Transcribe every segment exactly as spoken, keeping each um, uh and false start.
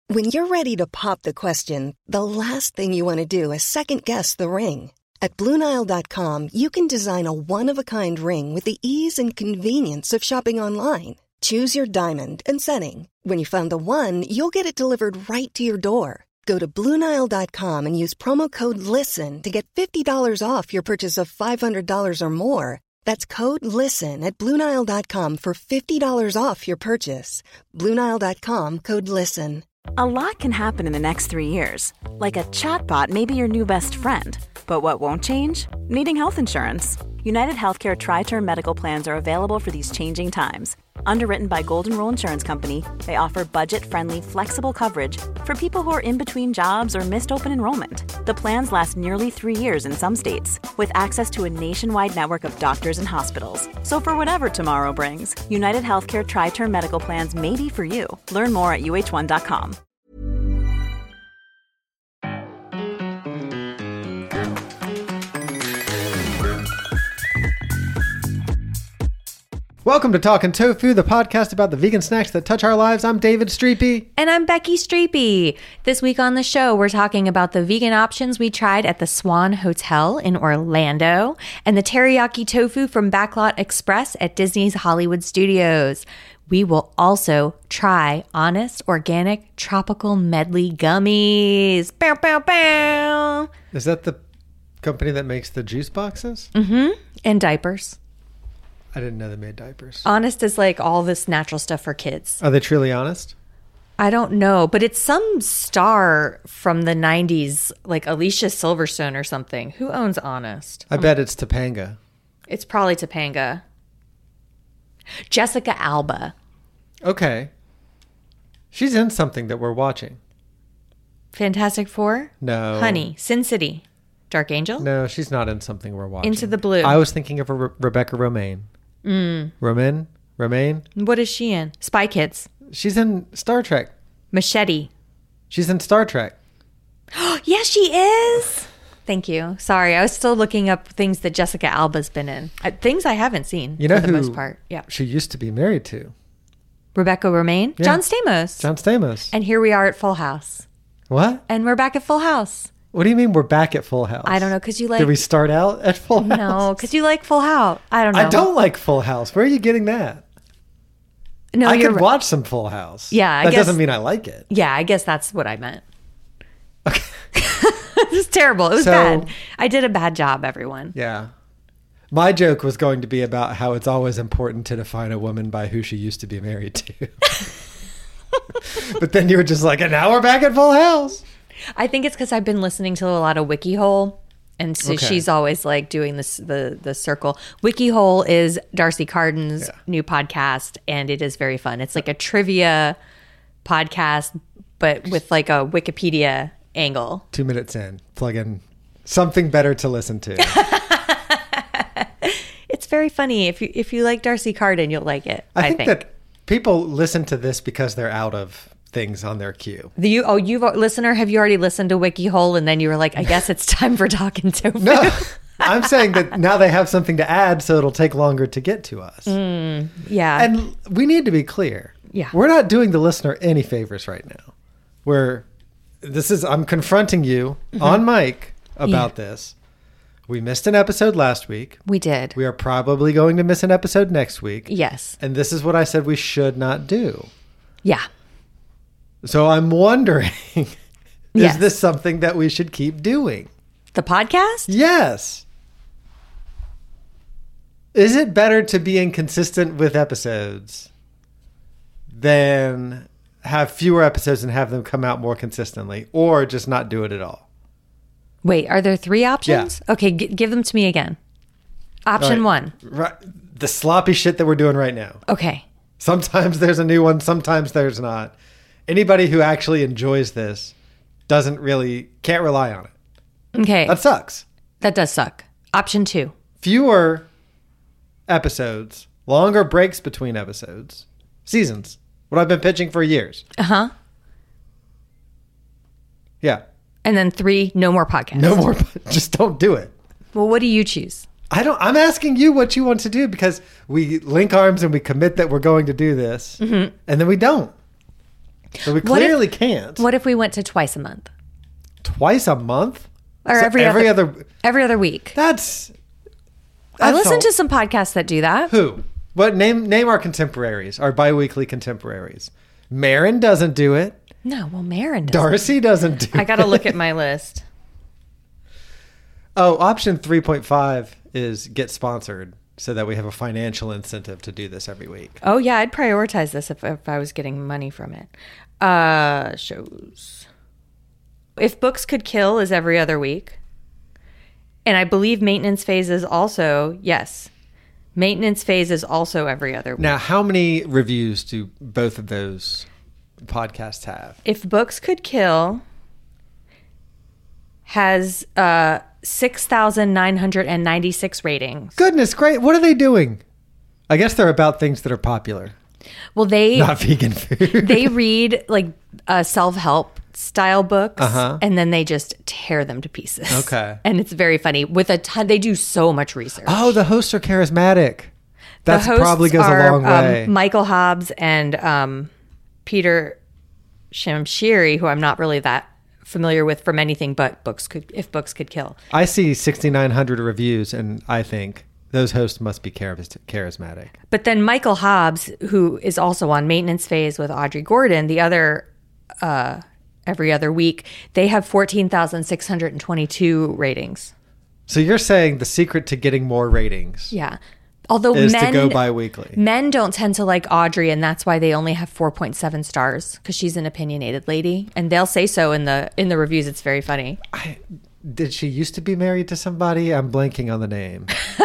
When you're ready to pop the question, the last thing you want to do is second-guess the ring. At Blue Nile dot com, you can design a one-of-a-kind ring with the ease and convenience of shopping online. Choose your diamond and setting. When you find the one, you'll get it delivered right to your door. Go to Blue Nile dot com and use promo code LISTEN to get fifty dollars off your purchase of five hundred dollars or more. That's code LISTEN at Blue Nile dot com for fifty dollars off your purchase. Blue Nile dot com, code LISTEN. A lot can happen in the next three years. Like a chatbot may be your new best friend. But what won't change? Needing health insurance. United Healthcare Tri-Term Medical Plans are available for these changing times. Underwritten by Golden Rule Insurance Company, they offer budget-friendly, flexible coverage for people who are in between jobs or missed open enrollment. The plans last nearly three years in some states, with access to a nationwide network of doctors and hospitals. So for whatever tomorrow brings, United Healthcare Tri-Term Medical Plans may be for you. Learn more at U H one dot com. Welcome to Talkin' Tofu, the podcast about the vegan snacks that touch our lives. I'm David Streepy. And I'm Becky Streepy. This week on the show, we're talking about the vegan options we tried at the Swan Hotel in Orlando and the teriyaki tofu from Backlot Express at Disney's Hollywood Studios. We will also try Honest Organic Tropical Medley Gummies. Bow, bow, bow. Is that the company that makes the juice boxes? Mm-hmm. And diapers. I didn't know they made diapers. Honest is like all this natural stuff for kids. Are they truly honest? I don't know, but it's some star from the nineties, like Alicia Silverstone or something. Who owns Honest? I bet it's Topanga. It's probably Topanga. Jessica Alba. Okay. She's in something that we're watching. Fantastic Four? No. Honey. Sin City. Dark Angel? No, she's not in something we're watching. Into the Blue. I was thinking of a Re- Rebecca Romaine. Mm. Romaine? Romaine? What is she in? Spy Kids. She's in Star Trek. Machete. She's in Star Trek. Yes, she is. Thank you. Sorry, I was still looking up things that Jessica Alba's been in. Uh, things I haven't seen, you know for the who most part. Yeah. She used to be married to? Rebecca Romaine? Yeah. John Stamos. John Stamos. And here we are at Full House. What? And we're back at Full House. What do you mean we're back at Full House? I don't know, because you like... Did we start out at Full House? No, because you like Full House. I don't know. I don't like Full House. Where are you getting that? No, I you're could right. watch some Full House. Yeah, I That guess, doesn't mean I like it. Yeah, I guess that's what I meant. Okay. It was terrible. It was So- bad. I did a bad job, everyone. Yeah. My joke was going to be about how it's always important to define a woman by who she used to be married to. But then you were just like, and now we're back at Full House. I think it's because I've been listening to a lot of WikiHole. And so Okay. she's always like doing this, the the circle. WikiHole is Darcy Carden's Yeah. new podcast, and it is very fun. It's like a trivia podcast, but with like a Wikipedia angle. Two minutes in, plug in something better to listen to. It's very funny. If you if you like Darcy Carden, you'll like it. I I think, think. that people listen to this because they're out of things on their queue. The you oh you've listener, have you already listened to WikiHole and then you were like, I guess it's time for Talking Tofu? No, I'm saying that now they have something to add, so it'll take longer to get to us. Mm, yeah. And we need to be clear. Yeah. We're not doing the listener any favors right now. We're this is I'm confronting you Mm-hmm. on mic about Yeah. this. We missed an episode last week. we did. We are probably going to miss an episode next week. Yes. And this is what I said we should not do. Yeah. So I'm wondering, is Yes. this something that we should keep doing? The podcast? Yes. Is it better to be inconsistent with episodes than have fewer episodes and have them come out more consistently, or just not do it at all? Wait, are there three options? Okay, g- give them to me again. Option All right. one. Right. The sloppy shit that we're doing right now. Okay. Sometimes there's a new one, sometimes there's not. Anybody who actually enjoys this doesn't really, can't rely on it. Okay. That sucks. That does suck. Option two. Fewer episodes, longer breaks between episodes, seasons. What I've been pitching for years. Uh-huh. Yeah. And then three, no more podcasts. No more. Just don't do it. Well, what do you choose? I don't, I'm asking you what you want to do because we link arms and we commit that we're going to do this Mm-hmm. and then we don't. So we What if- clearly can't. What if we went to twice a month? Twice a month? Or So every, every other, other... every other week. That's... I that's listen all- to some podcasts that do that. Who? What name name our contemporaries, our bi-weekly contemporaries. Marin doesn't do it. No, well, Marin does. Darcy doesn't do I got to it. look at my list. Oh, option three point five is get sponsored so that we have a financial incentive to do this every week. Oh, yeah, I'd prioritize this if, if I was getting money from it. Uh, shows. If Books Could Kill is every other week. And I believe Maintenance Phase is also, yes. Maintenance Phase is also every other week. Now, how many reviews do both of those podcasts have? If Books Could Kill has uh, six thousand nine hundred ninety-six ratings. Goodness, great. What are they doing? I guess they're about things that are popular, Well, they not vegan food. they read like uh, self-help style books, Uh-huh. and then they just tear them to pieces. Okay. And it's very funny. With a ton, they do so much research. Oh, the hosts are charismatic. The That hosts probably goes are, a long way. Um, Michael Hobbs and um, Peter Shamshiri, who I'm not really that familiar with from anything but books could if books could kill. I see sixty-nine hundred reviews, and I think those hosts must be charis- charismatic. But then Michael Hobbs, who is also on Maintenance Phase with Audrey Gordon, the other uh, every other week, they have fourteen thousand six hundred twenty-two ratings. So you're saying the secret to getting more ratings Yeah. Although is men, to go bi-weekly. men don't tend to like Audrey, and that's why they only have four point seven stars, because she's an opinionated lady, and they'll say so in the in the reviews. It's very funny. I, did she used to be married to somebody? I'm blanking on the name.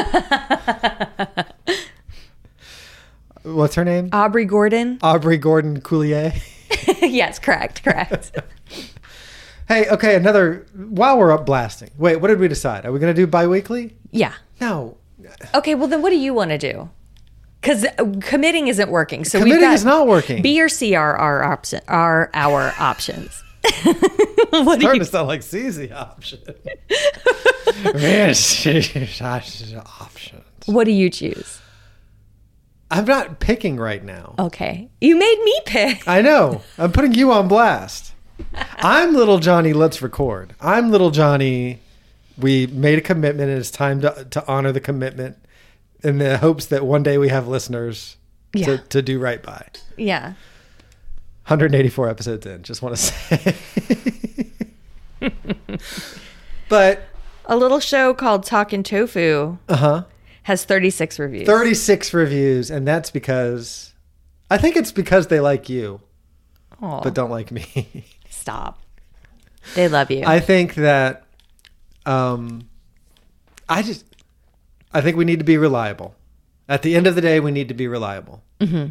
What's her name? Aubrey Gordon. Aubrey Gordon Coulier. Yes, correct, correct. Hey, okay, another. While we're up blasting, wait, what did we decide? Are we going to do bi-weekly? Yeah. No. Okay, well then, what do you want to do? Because committing isn't working. So we've Committing got is not working. B or C are our option are our options. What do Starting you? to sound like C's the option. Yes, options. What do you choose? I'm not picking right now. Okay, you made me pick. I know. I'm putting you on blast. I'm little Johnny. Let's record. I'm little Johnny. We made a commitment, and it's time to to honor the commitment, in the hopes that one day we have listeners Yeah. to, to do right by. Yeah. one hundred eighty-four episodes in. Just want to say. But A little show called Talkin' Tofu uh huh. has thirty-six reviews. thirty-six reviews, and that's because I think it's because they like you, Aw, but don't like me. stop. They love you. I think that um I just I think we need to be reliable. At the end of the day, we need to be reliable. Mm-hmm.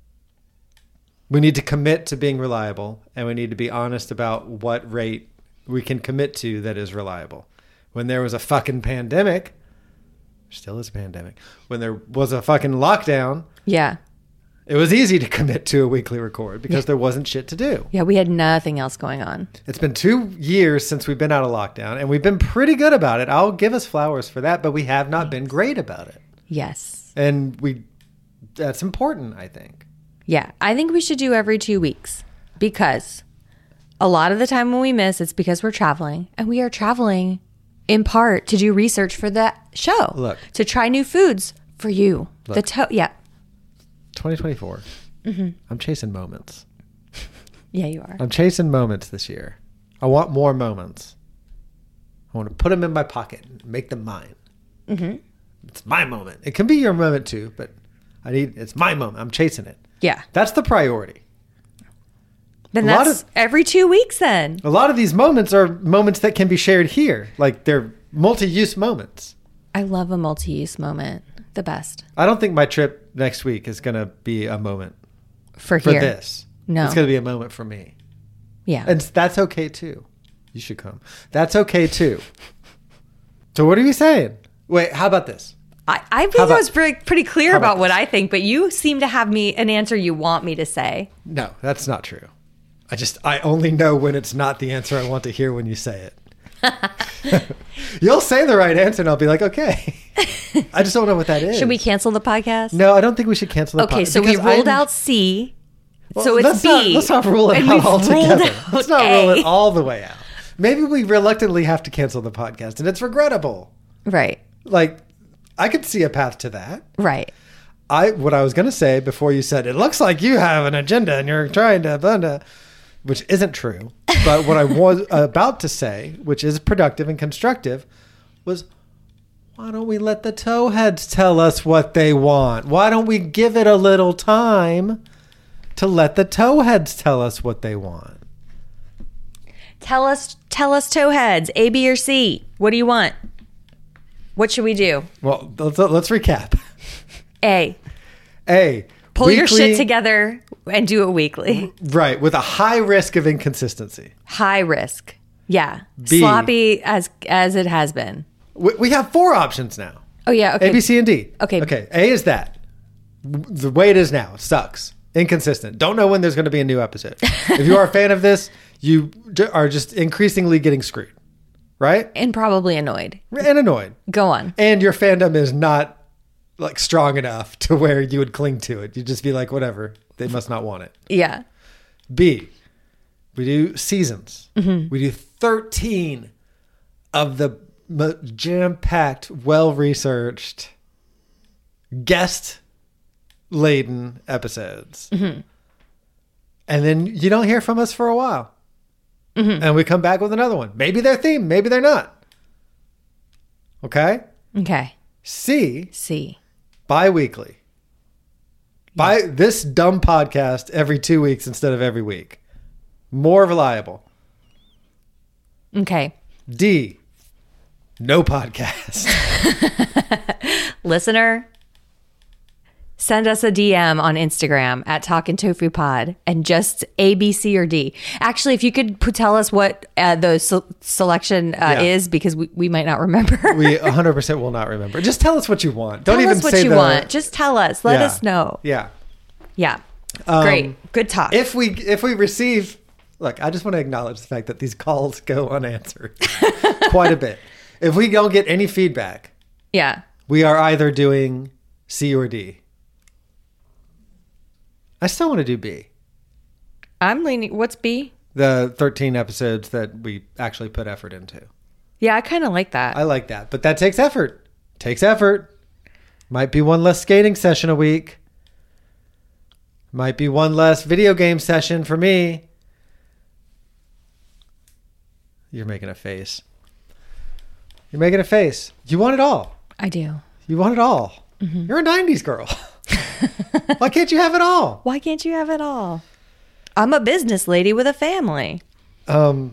We need to commit to being reliable, and we need to be honest about what rate we can commit to that is reliable. When there was a fucking pandemic, still is a pandemic, when there was a fucking lockdown, yeah. it was easy to commit to a weekly record because there wasn't shit to do. Yeah, we had nothing else going on. It's been two years since we've been out of lockdown, and we've been pretty good about it. I'll give us flowers for that, but we have not been great about it. Yes. And we that's important, I think. Yeah, I think we should do every two weeks because a lot of the time when we miss, it's because we're traveling, and we are traveling in part to do research for the show. Look. To try new foods for you. The Look. to- yeah. twenty twenty-four. Mm-hmm. I'm chasing moments. Yeah, you are. I'm chasing moments this year. I want more moments. I want to put them in my pocket and make them mine. Mm-hmm. It's my moment. It can be your moment too, but I need. It's my moment. I'm chasing it. Yeah. That's the priority. Then A lot that's of- every two weeks then. A lot of these moments are moments that can be shared here. Like they're multi-use moments. I love a multi-use moment. The best. I don't think my trip next week is going to be a moment For for here. this. No. It's going to be a moment for me. Yeah. And that's okay too. You should come. That's okay too. So what are you saying? Wait, how about this? I, I think How I about- was pretty, pretty clear how about, about what this? I think, but you seem to have me an answer you want me to say. No, that's not true. I just, I only know when it's not the answer I want to hear when you say it. You'll say the right answer and I'll be like, okay. I just don't know what that is. Should we cancel the podcast? No, I don't think we should cancel the Okay, pod- so we because ruled I'm- out C. Well, so it's let's B. Not, let's not rule it and out we've ruled altogether. out Let's not A. rule it all the way out. Maybe we reluctantly have to cancel the podcast, and it's regrettable. Right. Like, I could see a path to that. Right. I what I was going to say before you said, it looks like you have an agenda and you're trying to, blah, blah, which isn't true. But what I was about to say, which is productive and constructive, was why don't we let the towheads tell us what they want? Why don't we give it a little time to let the towheads tell us what they want? Tell us, tell us, towheads, A, B, or C. What do you want? What should we do? Well, let's, let's recap. A. A. Pull your weekly- shit together and do it weekly. Right, with a high risk of inconsistency. High risk. Yeah. B. Sloppy as as it has been. We, we have four options now. Oh, yeah. Okay. A, B, C, and D. Okay. Okay. A is that. The way it is now sucks. Inconsistent. Don't know when there's going to be a new episode. If you are a fan of this, you j- are just increasingly getting screwed. Right? And probably annoyed. And annoyed. Go on. And your fandom is not like strong enough to where you would cling to it. You'd just be like, whatever. They must not want it. Yeah. B, we do seasons. Mm-hmm. We do thirteen of the m- jam-packed, well-researched, guest-laden episodes. Mm-hmm. And then you don't hear from us for a while. Mm-hmm. And we come back with another one. Maybe they're themed. Maybe they're not. Okay? Okay. C, C. bi-weekly. By this dumb podcast every two weeks instead of every week. More reliable. Okay. D, no podcast. Listener, send us a D M on Instagram at Talkin' Tofu Pod and just A, B, C, or D. Actually, if you could put, tell us what uh, the se- selection uh, Yeah. is, because we, we might not remember. We one hundred percent will not remember. Just tell us what you want. Don't tell even us what say you the, want. Just tell us. Let Yeah. us know. Yeah. Yeah. Um, Great. Good talk. If we if we receive, look, I just want to acknowledge the fact that these calls go unanswered quite a bit. If we don't get any feedback, yeah. we are either doing C or D. I still want to do B. I'm leaning. What's B? The thirteen episodes that we actually put effort into. Yeah, I kind of like that. I like that, but that takes effort. Takes effort. Might be one less skating session a week. Might be one less video game session for me. You're making a face. You're making a face. You want it all. I do. You want it all. Mm-hmm. You're a nineties girl. Why can't you have it all? Why can't you have it all? I'm a business lady with a family. Um,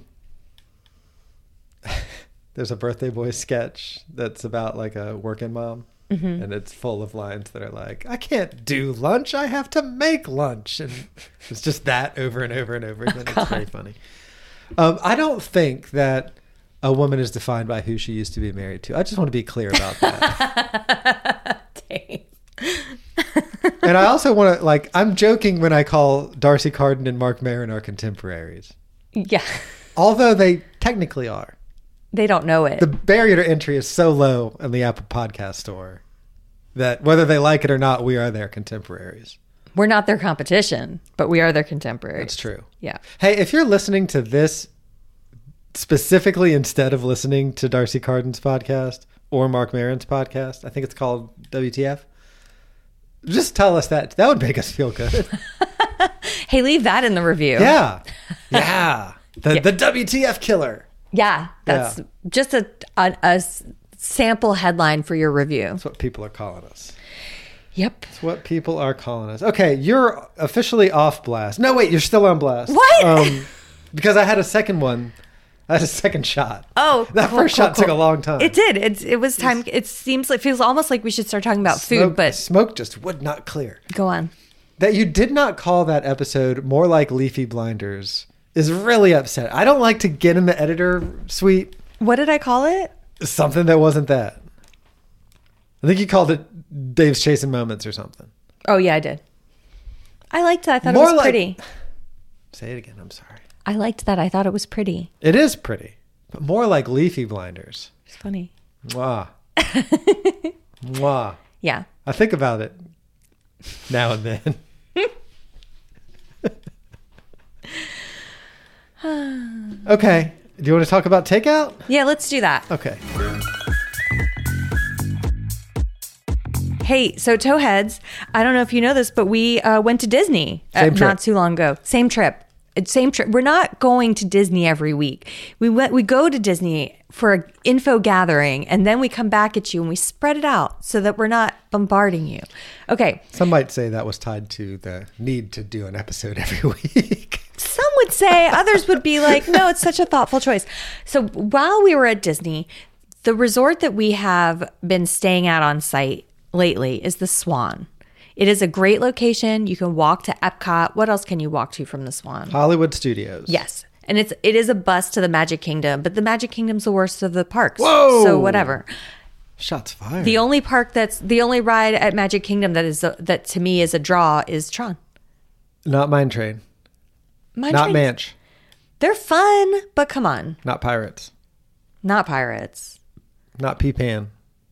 there's a Birthday Boy sketch that's about like a working mom. Mm-hmm. And it's full of lines that are like, I can't do lunch. I have to make lunch. And it's just that over and over and over again. Oh, it's very funny. Um, I don't think that a woman is defined by who she used to be married to. I just want to be clear about that. Dang. And I also want to, like, I'm joking when I call Darcy Carden and Mark Maron our contemporaries. Yeah. Although they technically are. They don't know it. The barrier to entry is so low in the Apple Podcast Store that whether they like it or not, we are their contemporaries. We're not their competition, but we are their contemporaries. That's true. Yeah. Hey, if you're listening to this specifically instead of listening to Darcy Carden's podcast or Mark Maron's podcast, I think it's called W T F, just tell us that. That would make us feel good. Hey, leave that in the review. Yeah. Yeah. The, Yeah. the W T F killer. Yeah. That's Yeah. just a, a, a s- sample headline for your review. That's what people are calling us. Yep. That's what people are calling us. Okay, you're officially off blast. No, wait, you're still on blast. What? Um, because I had a second one. I had a second shot. Oh, that cool, first cool, shot took a cool. long time. It did. It, it was time. It seems like, feels almost like we should start talking about Smoke, food, but smoke just would not clear. go on. That you did not call that episode more like Leafy Blinders is really upset. I don't like to get in the editor suite What did I call it? something that wasn't that. I think you called it Dave's Chasing Moments or something. Oh, yeah, I did. I liked that. I thought More it was like- pretty. Say it again. I'm sorry. I liked that. I thought it was pretty. It is pretty, but more like Leafy Blinders. It's funny. Mwah. Mwah. Yeah. I think about it now and then. Okay. Do you want to talk about takeout? Yeah, let's do that. Okay. Hey, so Towheads, I don't know if you know this, but we uh, went to Disney uh, Same trip. not too long ago. Same trip. It's Same trip. We're not going to Disney every week. We went. We go to Disney for an info gathering, and then we come back at you and we spread it out so that we're not bombarding you. Okay. Some might say that was tied to the need to do an episode every week. Some would say, others would be like, no, it's such a thoughtful choice. So while we were at Disney, the resort that we have been staying at on site lately is the Swan. It is a great location. You can walk to Epcot. What else can you walk to from the Swan? Hollywood Studios. Yes. And it's it is a bus to the Magic Kingdom, but the Magic Kingdom's the worst of the parks. Whoa! So whatever. Shots fired. The only park that's the only ride at Magic Kingdom that is a, that to me is a draw is Tron. Not Mine Train. Mine Not Train- Manch. They're fun, but come on. Not Pirates. Not Pirates. Not Peepan.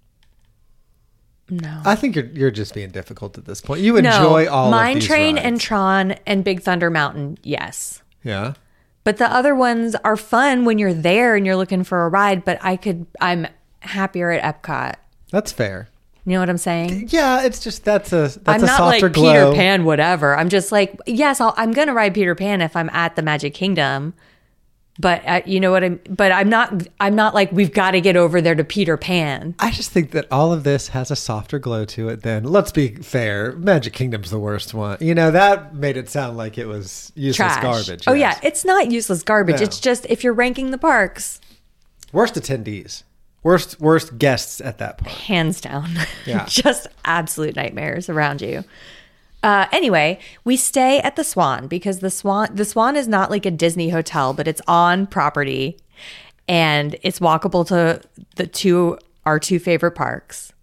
No. I think you're you're just being difficult at this point. You enjoy no, all Mine of these Train rides. and Tron and Big Thunder Mountain, yes. Yeah. But the other ones are fun when you're there and you're looking for a ride, but I could I'm happier at Epcot. That's fair. You know what I'm saying? Yeah, it's just that's a that's I'm a not softer like glow. Peter Pan, whatever. I'm just like, yes, I'll, I'm going to ride Peter Pan if I'm at the Magic Kingdom. But uh, you know what I'm, but I'm not, I'm not like, we've got to get over there to Peter Pan. I just think that all of this has a softer glow to it than, let's be fair, Magic Kingdom's the worst one. You know, that made it sound like it was useless Trash. garbage. Oh yes. yeah. It's not useless garbage. No. It's just, if you're ranking the parks, Worst attendees. Worst worst guests at that park. hands down, Yeah. just absolute nightmares around you. Uh, anyway, we stay at the Swan because the Swan, the Swan is not like a Disney hotel, but it's on property and it's walkable to the two, our two favorite parks.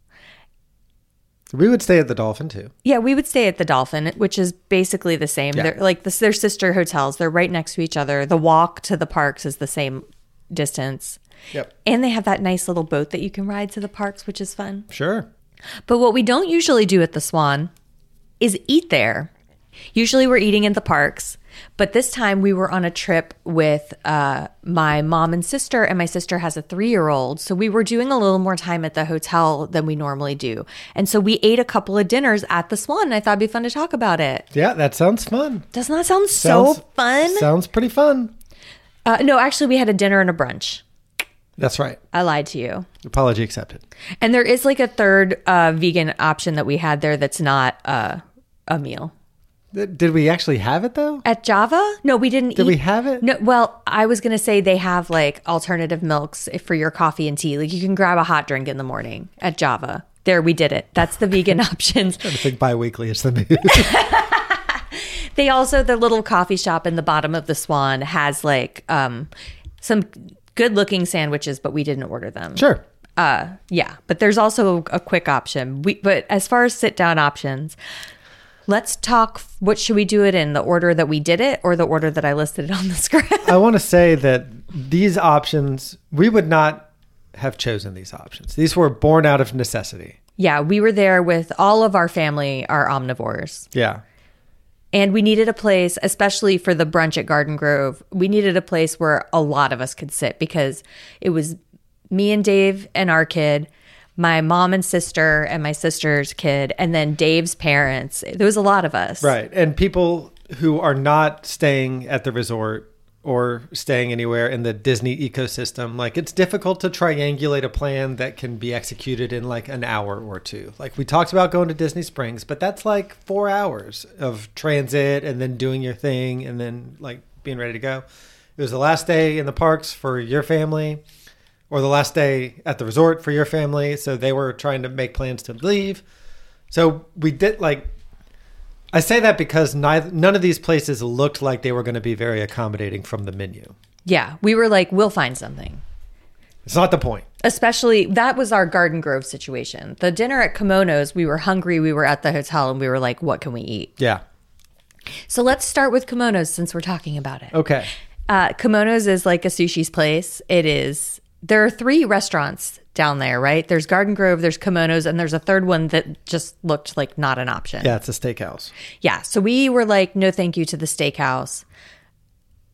We would stay at the Dolphin too. Yeah, we would stay at the Dolphin, which is basically the same. Yeah. They're like this, they're sister hotels. They're right next to each other. The walk to the parks is the same distance. Yep. And they have that nice little boat that you can ride to the parks, which is fun. Sure. But what we don't usually do at the Swan is eat there. Usually we're eating in the parks, but this time we were on a trip with uh, my mom and sister, and my sister has a three-year-old. So we were doing a little more time at the hotel than we normally do. And so we ate a couple of dinners at the Swan, and I thought it'd be fun to talk about it. Yeah, that sounds fun. Doesn't that sound so Sounds- fun? Sounds pretty fun. Uh, no, actually we had a dinner and a brunch. That's right. I lied to you. Apology accepted. And there is like a third uh, vegan option that we had there that's not uh, a meal. Th- Did we actually have it though? At Java? No, we didn't Did eat. we have it? No, well, I was going to say they have like alternative milks for your coffee and tea. Like you can grab a hot drink in the morning at Java. There, we did it. That's the vegan options. I think bi-weekly is the move. They also, the little coffee shop in the bottom of the Swan has like um, some good looking sandwiches, but we didn't order them. Sure. Uh, yeah, but there's also a quick option. We, but as far as sit down options, let's talk. What should we do it in? The order that we did it or the order that I listed it on the script? I want to say that these options, we would not have chosen these options. These were born out of necessity. Yeah, we were there with all of our family, are omnivores. Yeah. And we needed a place, especially for the brunch at Garden Grove, we needed a place where a lot of us could sit because it was me and Dave and our kid, my mom and sister and my sister's kid, and then Dave's parents. There was a lot of us. Right. And people who are not staying at the resort or staying anywhere in the Disney ecosystem, like it's difficult to triangulate a plan that can be executed in like an hour or two. Like we talked about going to Disney Springs, but that's like four hours of transit and then doing your thing and then like being ready to go. It was the last day in the parks for your family or the last day at the resort for your family. So they were trying to make plans to leave. So we did like, I say that because neither, none of these places looked like they were going to be very accommodating from the menu. Yeah, we were like, we'll find something. It's not the point. Especially, that was our Garden Grove situation. The dinner at Kimonos, we were hungry, we were at the hotel, and we were like, what can we eat? Yeah. So let's start with Kimonos since we're talking about it. Okay. Uh, Kimonos is like a sushi's place. It is, there are three restaurants down there, right? There's Garden Grove, there's Kimonos, and there's a third one that just looked like not an option. Yeah, it's a steakhouse. Yeah. So we were like, no thank you to the steakhouse.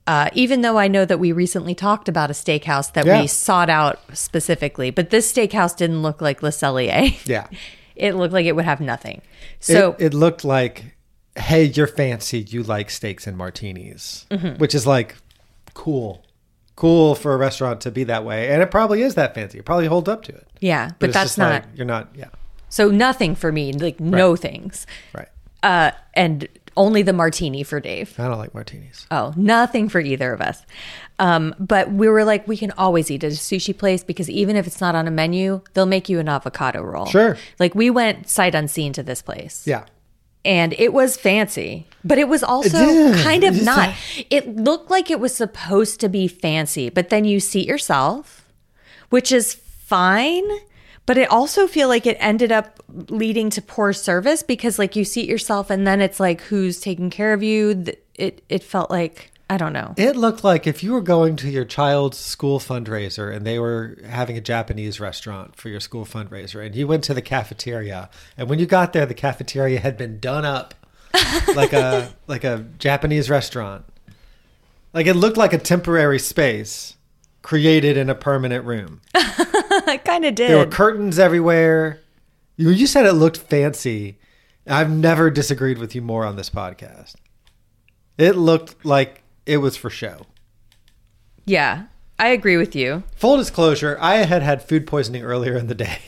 Uh, even though I know that we recently talked about a steakhouse that Yeah. we sought out specifically, but this steakhouse didn't look like Le Cellier. Yeah. It looked like it would have nothing. So it, it looked like, hey, you're fancy. You like steaks and martinis, Mm-hmm. which is like cool. Cool for a restaurant to be that way. And it probably is that fancy. It probably holds up to it. yeah, but, it's that's just not. like, you're not, yeah. So nothing for me, like no things. Right. Uh, and only the martini for Dave. I don't like martinis. Oh, nothing for either of us. Um, but we were like, we can always eat at a sushi place because even if it's not on a menu, they'll make you an avocado roll. Sure. Like we went sight unseen to this place. Yeah. And it was fancy, but it was also did. kind of It just- not. It looked like it was supposed to be fancy, but then you seat yourself, which is fine. But it also feel like it ended up leading to poor service because like you seat yourself and then it's like who's taking care of you. Th- It it felt like, I don't know. It looked like if you were going to your child's school fundraiser and they were having a Japanese restaurant for your school fundraiser and you went to the cafeteria and when you got there, the cafeteria had been done up like a like a Japanese restaurant. Like it looked like a temporary space created in a permanent room. I kind of did. There were curtains everywhere. You, you said it looked fancy. I've never disagreed with you more on this podcast. It looked like it was for show. Yeah, I agree with you. Full disclosure, I had had food poisoning earlier in the day.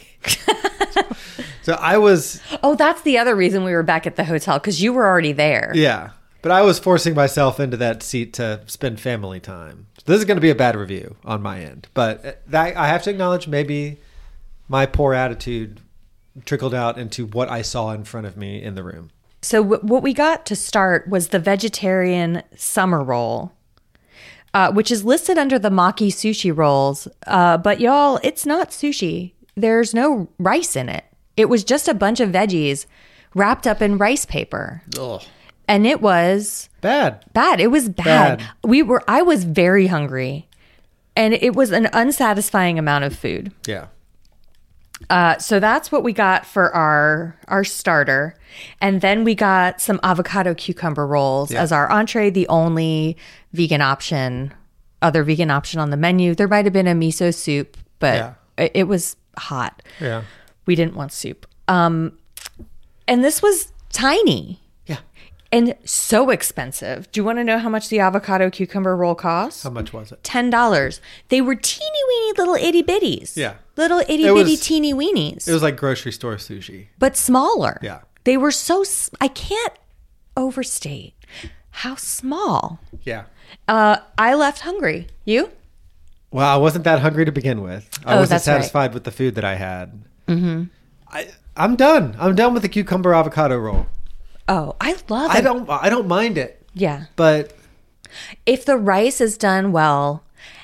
So I was, Oh, that's the other reason we were back at the hotel because you were already there. yeah. But I was forcing myself into that seat to spend family time. So this is going to be a bad review on my end. But that, I have to acknowledge maybe my poor attitude trickled out into what I saw in front of me in the room. So w- what we got to start was the vegetarian summer roll, uh, which is listed under the Maki sushi rolls. Uh, but y'all, it's not sushi. There's no rice in it. It was just a bunch of veggies wrapped up in rice paper. Ugh. And it was Bad. bad. It was bad. Bad. We were I was very hungry. And it was an unsatisfying amount of food. Yeah. Uh, so that's what we got for our our starter, and then we got some avocado cucumber rolls Yeah. as our entree. The only vegan option, other vegan option on the menu. There might have been a miso soup, but Yeah. it, it was hot. Yeah. We didn't want soup. Um, and this was tiny Yeah. and so expensive. Do you want to know how much the avocado cucumber roll cost? How much was it? ten dollars. They were teeny weeny little itty bitties. Yeah. Little itty It bitty was- teeny weenies. It was like grocery store sushi. but smaller. Yeah. They were so, s- I can't overstate how small. Yeah. Uh, I left hungry. You? Well, I wasn't that hungry to begin with. I Oh, wasn't that's right. satisfied with the food that I had. Mm-hmm. I, I'm done. I'm done with the cucumber avocado roll. Oh, I love I it. don't. I don't mind it, Yeah. but If the rice is done well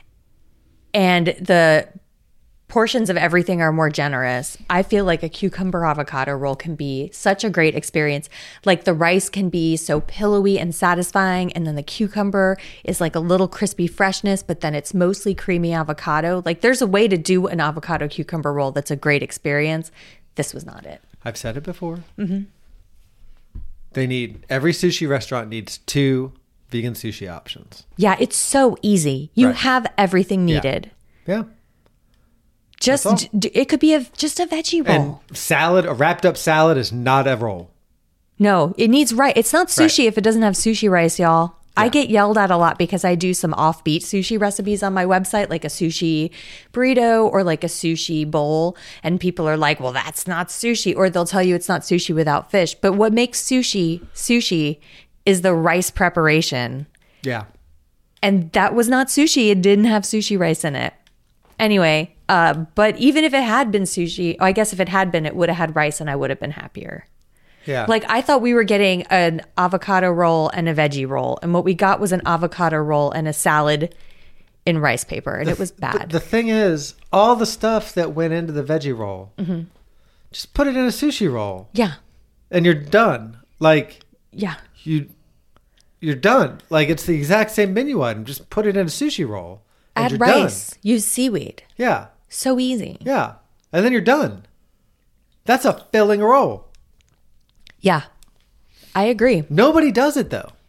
and the portions of everything are more generous, I feel like a cucumber avocado roll can be such a great experience. Like the rice can be so pillowy and satisfying, and then the cucumber is like a little crispy freshness, but then it's mostly creamy avocado. Like there's a way to do an avocado cucumber roll that's a great experience. This was not it. I've said it before. Mm-hmm. They need every sushi restaurant needs two vegan sushi options. Yeah, it's so easy. You Right. have everything needed. Yeah, Just That's all. d- it could be a just a veggie roll. and salad, a wrapped up salad, is not a roll. No, it needs rice. It's not sushi Right. if it doesn't have sushi rice, y'all. I Yeah. get yelled at a lot because I do some offbeat sushi recipes on my website, like a sushi burrito or like a sushi bowl. And people are like, well, that's not sushi. Or they'll tell you it's not sushi without fish. But what makes sushi sushi is the rice preparation. Yeah, And that was not sushi. It didn't have sushi rice in it. Anyway, uh, but even if it had been sushi, I guess if it had been, it would have had rice and I would have been happier. yeah. Like I thought we were getting an avocado roll and a veggie roll, and what we got was an avocado roll and a salad in rice paper, and it was But bad. the thing is, all the stuff that went into the veggie roll, just put it in a sushi roll, yeah, and you're done. Like yeah, you, you're done. Like it's the exact same menu item. Just put it in a sushi roll. And add you're rice, Done. use seaweed, Yeah, so easy. yeah, and then you're done. That's a filling roll. Yeah, I agree. Nobody does it though,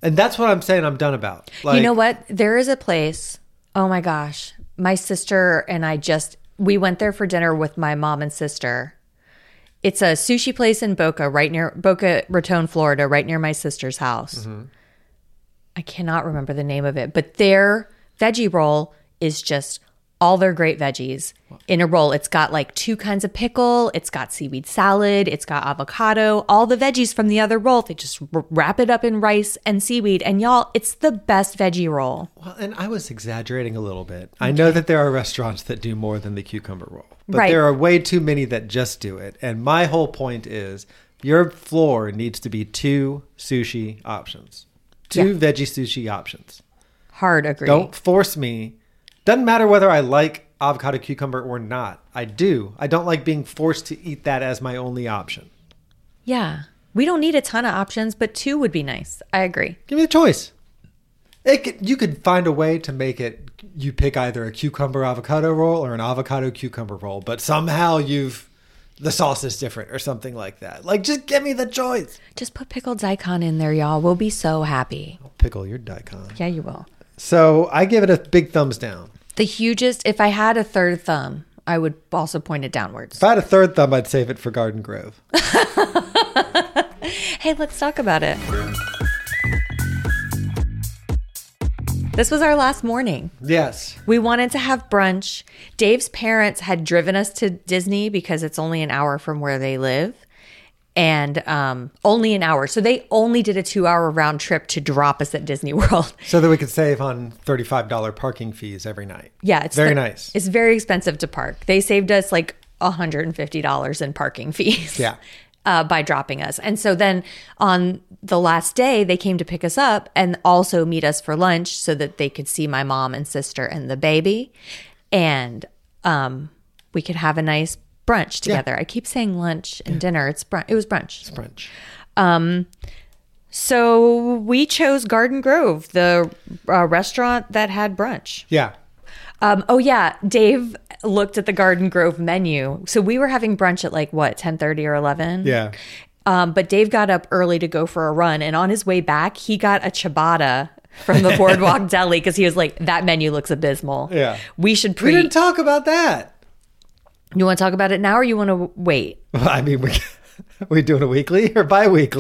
And that's what I'm saying I'm done about. Like, you know what? There is a place. Oh my gosh. My sister and I just, we went there for dinner with my mom and sister. It's a sushi place in Boca, right near Boca Raton, Florida, right near my sister's house. Mm-hmm. I cannot remember the name of it, but their veggie roll is just all their great veggies in a roll. It's got like two kinds of pickle. It's got seaweed salad. It's got avocado. All the veggies from the other roll. They just r- wrap it up in rice and seaweed. And y'all, it's the best veggie roll. Well, and I was exaggerating a little bit. I know that there are restaurants that do more than the cucumber roll. But right. there are way too many that just do it. And my whole point is your floor needs to be two sushi options. Two yeah. veggie sushi options. Hard agree. Don't force me. Doesn't matter whether I like avocado cucumber or not. I do. I don't like being forced to eat that as my only option. Yeah. We don't need a ton of options, but two would be nice. I agree. Give me the choice. It could, you could find a way to make it, you pick either a cucumber avocado roll or an avocado cucumber roll, but somehow you've, the sauce is different or something like that. Like, just give me the choice. Just put pickled daikon in there, y'all. We'll be so happy. I'll pickle your daikon. Yeah, you will. So I give it a big thumbs down. The hugest, if I had a third thumb, I would also point it downwards. If I had a third thumb, I'd save it for Garden Grove. Hey, let's talk about it. This was our last morning. Yes. We wanted to have brunch. Dave's parents had driven us to Disney because it's only an hour from where they live. And um, only an hour. So they only did a two-hour round trip to drop us at Disney World. So that we could save on thirty-five dollars parking fees every night. Yeah. It's very the, nice. It's very expensive to park. They saved us like one hundred fifty dollars in parking fees. Yeah. Uh, by dropping us. And so then on the last day, they came to pick us up and also meet us for lunch so that they could see my mom and sister and the baby. And um, we could have a nice brunch together. Yeah. I keep saying lunch and yeah. dinner. It's brunch. It was brunch. It's brunch. Um, so we chose Garden Grove, the uh, restaurant that had brunch. Yeah. Um, oh yeah, Dave looked at the Garden Grove menu. So we were having brunch at like what, ten thirty or eleven? Yeah. Um, but Dave got up early to go for a run, and on his way back, he got a ciabatta from the Boardwalk Deli because he was like, "That menu looks abysmal. Yeah, we should pre." We didn't talk about that. You want to talk about it now, or you want to wait? Well, I mean, we we doing a weekly or bi-weekly?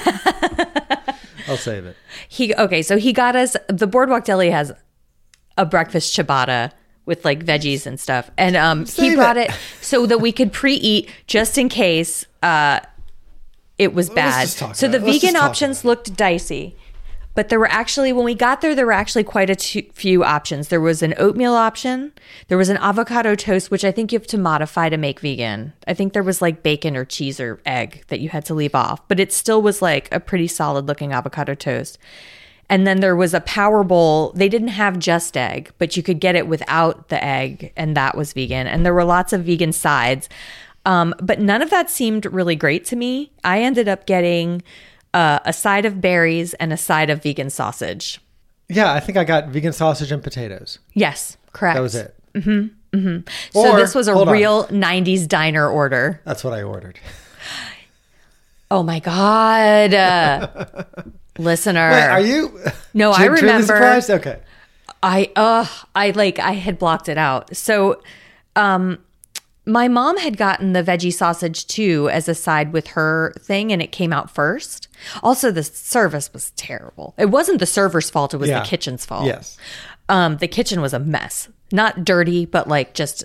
I'll save it. He okay, so he got us. The Boardwalk Deli has a breakfast ciabatta with like veggies and stuff. And um, he brought it. it so that we could pre-eat just in case uh, it was bad. So the vegan options looked dicey. But there were actually, when we got there, there were actually quite a t- few options. There was an oatmeal option. There was an avocado toast, which I think you have to modify to make vegan. I think there was like bacon or cheese or egg that you had to leave off. But it still was like a pretty solid looking avocado toast. And then there was a power bowl. They didn't have just egg, but you could get it without the egg, and that was vegan. And there were lots of vegan sides. Um, but none of that seemed really great to me. I ended up getting uh, a side of berries and a side of vegan sausage. Yeah, I think I got vegan sausage and potatoes. Yes, correct. That was it. Mm-hmm. Mm-hmm. So or, this was a real on. nineties diner order. That's what I ordered. Oh my God. Uh, listener. Wait, are you? No, I remember. Surprised? Okay. I, uh, I like, I had blocked it out. So, um, my mom had gotten the veggie sausage too as a side with her thing, and it came out first. Also, the service was terrible. It wasn't the server's fault. It was yeah. the kitchen's fault. Yes. Um, the kitchen was a mess. Not dirty, but like just,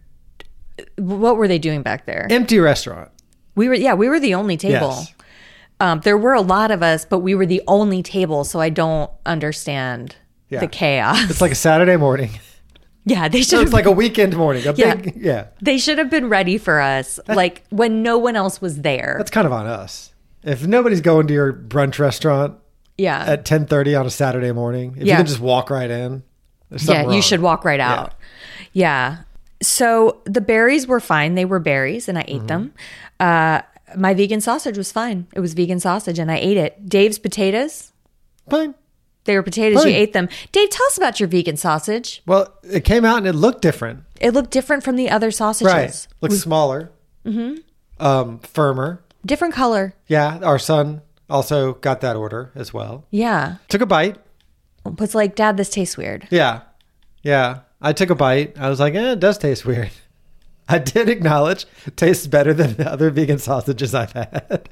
what were they doing back there? Empty restaurant. We were, yeah, we were the only table. Yes. Um, there were a lot of us, but we were the only table, so I don't understand yeah. the chaos. It's like a Saturday morning. Yeah, they should. So it's like a weekend morning. A yeah, big, yeah. They should have been ready for us, that's, like when no one else was there. That's kind of on us. If nobody's going to your brunch restaurant, yeah, at ten thirty on a Saturday morning, if yeah. you can just walk right in, there's something yeah, wrong. You should walk right out. Yeah. yeah. So the berries were fine. They were berries, and I ate mm-hmm. them. Uh, my vegan sausage was fine. It was vegan sausage, and I ate it. Dave's potatoes, fine. They were potatoes. Fine. You ate them. Dave, tell us about your vegan sausage. Well, it came out and it looked different. It looked different from the other sausages. Right. Looked we- smaller. Mm-hmm. Um, firmer. Different color. Yeah. Our son Also got that order as well. Yeah. Took a bite. Was like, Dad, this tastes weird. Yeah. Yeah. I took a bite. I was like, eh, it does taste weird. I did acknowledge it tastes better than the other vegan sausages I've had.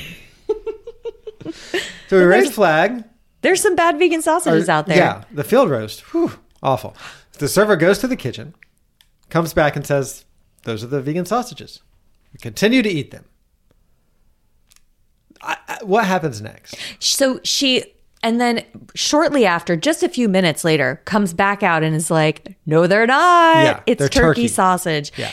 So we raised a flag. There's some bad vegan sausages Or- out there. Yeah. The field roast. Whew, awful. The server goes to the kitchen, comes back and says, those are the vegan sausages. We continue to eat them. I, I, what happens next? So she, and then shortly after, just a few minutes later, comes back out and is like, no, they're not. Yeah, it's they're turkey, turkey. sausage. Yeah.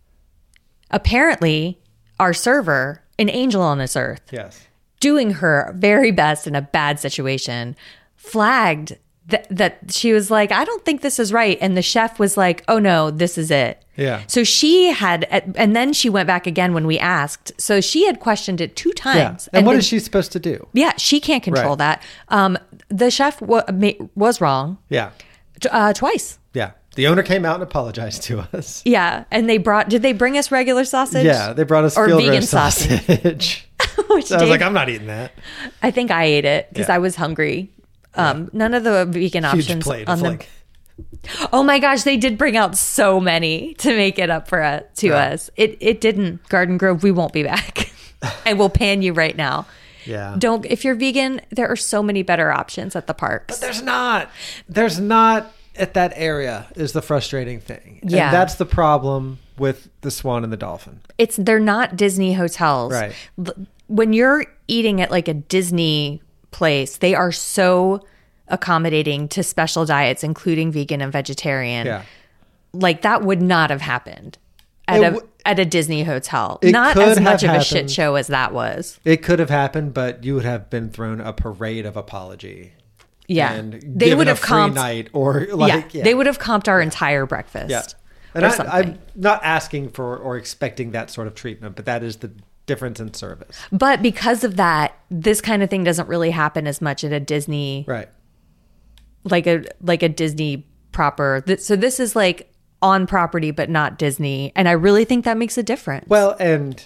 Apparently, our server, an angel on this earth, Yes. doing her very best in a bad situation, flagged th- that she was like, I don't think this is right. And the chef was like, oh no, this is it. Yeah. So she had, and then she went back again when we asked. So she had questioned it two Yeah. times. And, what the- is she supposed to do? Yeah, she can't control Right. that. Um, the chef wa- ma- was wrong Yeah. t- uh, twice. Yeah. The owner came out and apologized to us. Yeah, and they brought. Did they bring us regular sausage? Yeah. They brought us or field vegan roast sausage. sausage. Which So I was Dave- like, I'm not eating that. I think I ate it because Yeah. I was hungry. Um, None of the vegan Huge options plate on of the. like, Oh my gosh, they did bring out so many to make it up for us, to Right. us. It it didn't. Garden Grove, we won't be back. I will pan you right now. yeah. Don't. If you're vegan, there are so many better options at the parks. There's not. There's not at that area is the frustrating thing. Yeah. And that's the problem with the Swan and the Dolphin. It's they're not Disney hotels. Right. L- When you're eating at like a Disney place, they are so accommodating to special diets, including vegan and vegetarian. Yeah. Like that would not have happened at It a w- at a Disney hotel. It Not could as much of have a shit happened. show as that was. It could have happened, but you would have been thrown a parade of apology. Yeah. And They given would a have free comped night or like yeah, They would have comped our entire breakfast. Yeah. And or I, something. I'm not asking for or expecting that sort of treatment, but that is the difference in service. But because of that, this kind of thing doesn't really happen as much at a Disney Right. like a like a Disney proper. Th- So this is like on property but not Disney, and I really think that makes a difference. Well, and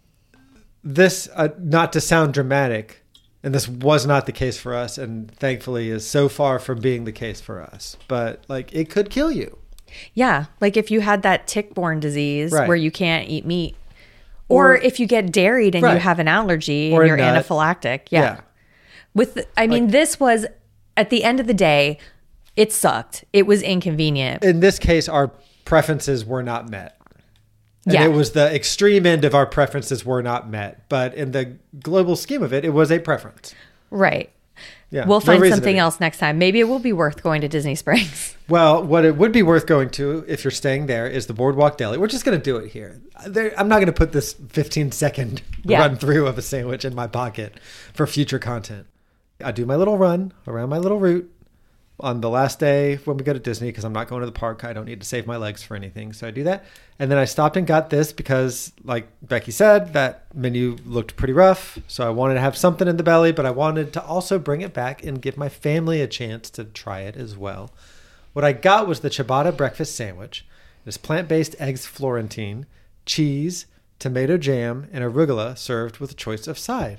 this, uh, not to sound dramatic, and this was not the case for us, and thankfully is so far from being the case for us, but like it could kill you. Yeah, like if you had that tick-borne disease Right. where you can't eat meat, or, Or- if you get dairied and you Right. have an allergy Or and a you're nut. anaphylactic. Yeah. Yeah. With I mean, this was at the end of the day, it sucked. It was inconvenient. In this case, our preferences were not met. And Yeah. it was the extreme end of our preferences were not met. But in the global scheme of it, it was a preference. Right. Yeah, We'll no find reason to something be. else next time. Maybe it will be worth going to Disney Springs. Well, what it would be worth going to if you're staying there is the Boardwalk Deli. We're just going to do it here. There, I'm not going to put this fifteen second Yeah. run through of a sandwich in my pocket for future content. I do my little run around my little route on the last day when we go to Disney because I'm not going to the park. I don't need to save my legs for anything. So I do that. And then I stopped and got this because, like Becky said, that menu looked pretty rough. So I wanted to have something in the belly, but I wanted to also bring it back and give my family a chance to try it as well. What I got was the ciabatta breakfast sandwich. It's plant-based eggs Florentine, cheese, tomato jam, and arugula served with a choice of side.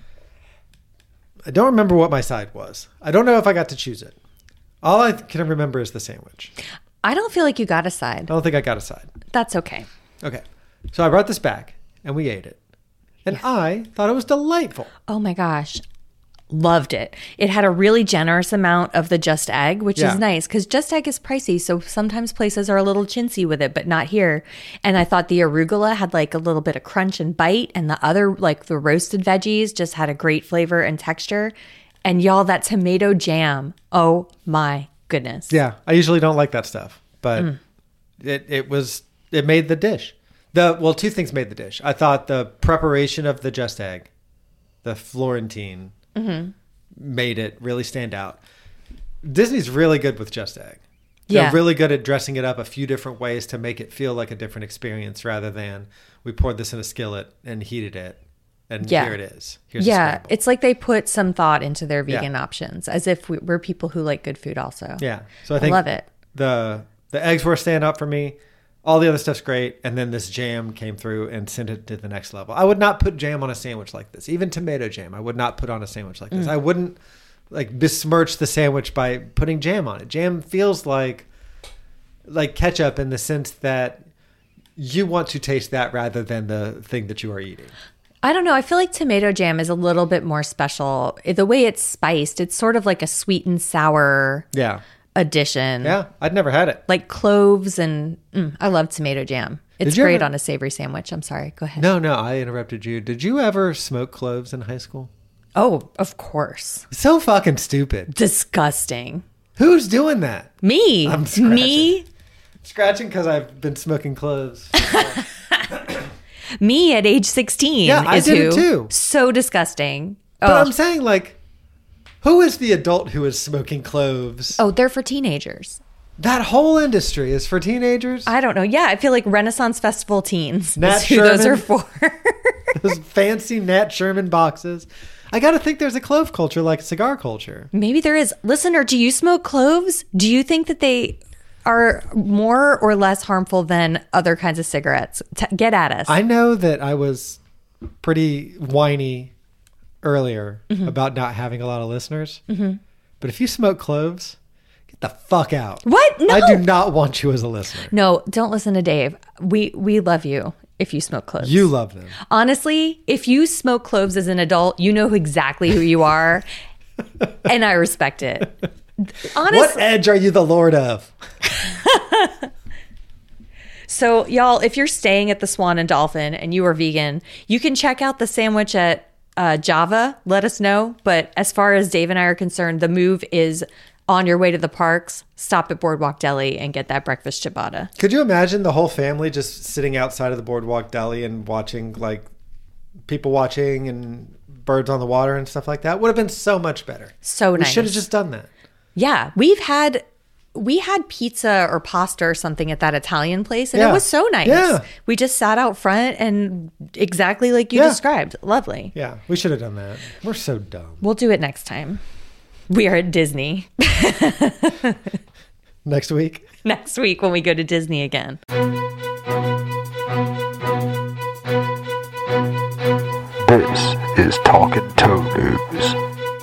I don't remember what my side was. I don't know if I got to choose it. All I can remember is the sandwich. I don't feel like you got a I side. don't think I got a side. That's okay. Okay. So I brought this back and we ate it. And I thought it was delightful. Oh my gosh. Loved it. It had a really generous amount of the Just Egg, which Yeah. is nice because Just Egg is pricey. So sometimes places are a little chintzy with it, but not here. And I thought the arugula had like a little bit of crunch and bite. And the other, like the roasted veggies, just had a great flavor and texture. And y'all, that tomato jam. Oh my goodness. Yeah. I usually don't like that stuff, but Mm. it, it was, it made the dish. The Well, two things made the dish. I thought the preparation of the Just Egg, the Florentine, Mm-hmm. made it really stand out. Disney's really good with Just Egg. They're Yeah. really good at dressing it up a few different ways to make it feel like a different experience rather than we poured this in a skillet and heated it and Yeah. here it is. Here's a Yeah. scramble. It's like they put some thought into their vegan Yeah. options as if we, we're people who like good food also. Yeah. So I I think love it. the the eggs were a stand up for me. all the other stuff's great, and then this jam came through and sent it to the next level. I would not put jam on a sandwich like this. Even tomato jam, I would not put on a sandwich like this. Mm. I wouldn't like besmirch the sandwich by putting jam on it. Jam feels like like ketchup in the sense that you want to taste that rather than the thing that you are eating. I don't know. I feel like tomato jam is a little bit more special. The way it's spiced, it's sort of like a sweet and sour yeah. addition. Yeah, I'd never had it. Like cloves and mm, I love tomato jam. It's great ever, on a savory sandwich. I'm sorry. Go ahead. No, no, I interrupted you. Did you ever smoke cloves in high school? Oh, of course. So fucking stupid. Disgusting. Who's doing that? Me. I'm scratching. Me. Scratching because I've been smoking cloves. Me at age sixteen yeah, I is did who. It too. So disgusting. But oh. I'm saying, like, who is the adult who is smoking cloves? Oh, they're for teenagers. That whole industry is for teenagers? I don't know. Yeah, I feel like Renaissance Festival teens Nat is who Sherman, those are for. Those fancy Nat Sherman boxes. I got to think there's a clove culture like cigar culture. Maybe there is. Listener, do you smoke cloves? Do you think that they are more or less harmful than other kinds of cigarettes? T- get at us. I know that I was pretty whiny earlier mm-hmm. about not having a lot of listeners. Mm-hmm. But if you smoke cloves, get the fuck out. What? No. I do not want you as a listener. No, don't listen to Dave. We we love you if you smoke cloves. You love them. Honestly, if you smoke cloves as an adult, you know exactly who you are. And I respect it. Honestly, what edge are you the lord of? So, y'all, if you're staying at the Swan and Dolphin and you are vegan, you can check out the sandwich at uh, Java. Let us know. But as far as Dave and I are concerned, the move is on your way to the parks, stop at Boardwalk Deli and get that breakfast ciabatta. Could you imagine the whole family just sitting outside of the Boardwalk Deli and watching, like, people watching and birds on the water and stuff like that? Would have been so much better. So we nice. We should have just done that. Yeah, we've had we had pizza or pasta or something at that Italian place, and yeah. it was so nice. Yeah. We just sat out front and exactly like you yeah. described. Lovely. Yeah, we should have done that. We're so dumb. We'll do it next time. We are at Disney. Next week? Next week when we go to Disney again. This is Talking Toe News.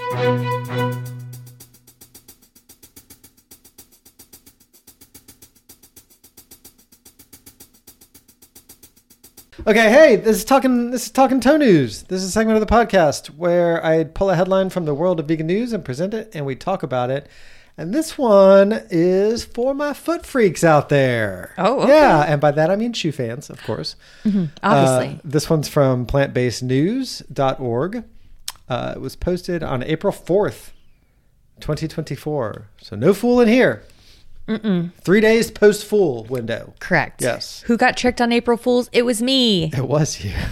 Okay, hey, this is talking. This is talking toe news. This is a segment of the podcast where I pull a headline from the world of vegan news and present it, and we talk about it. And this one is for my foot freaks out there. Oh, okay. Yeah, and by that I mean shoe fans, of course. Mm-hmm. Obviously. Uh, this one's from plant based news dot org. Uh, it was posted on April fourth, twenty twenty-four. So no fooling here. Mm-mm. Three days post Fool window. Correct. Yes. Who got tricked on April Fools? It was me. It was you.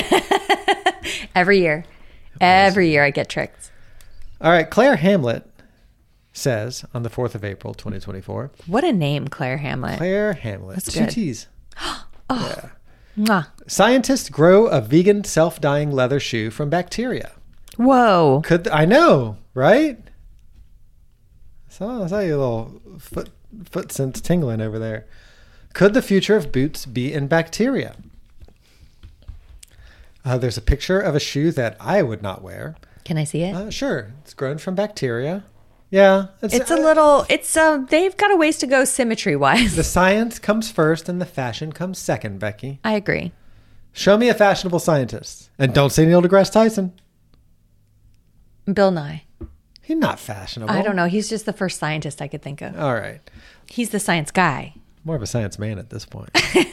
Every year. Every year I get tricked. All right. Claire Hamlet says on the fourth of April, twenty twenty-four. What a name, Claire Hamlet. Claire Hamlet. That's Two good. T's. oh. Yeah. Mwah. Scientists grow a vegan self-dyeing leather shoe from bacteria. Whoa. Could th- I know, right? I saw, I saw your little foot foot sense tingling over there. Could the future of boots be in bacteria? Uh, there's a picture of a shoe that I would not wear. Can I see it? Uh, sure. It's grown from bacteria. Yeah. It's, it's a uh, little, it's, uh, they've got a ways to go symmetry wise. The science comes first and the fashion comes second, Becky. I agree. Show me a fashionable scientist. And don't say Neil deGrasse Tyson. Bill Nye. He's not fashionable. I don't know. He's just the first scientist I could think of. All right. He's the science guy. More of a science man at this point.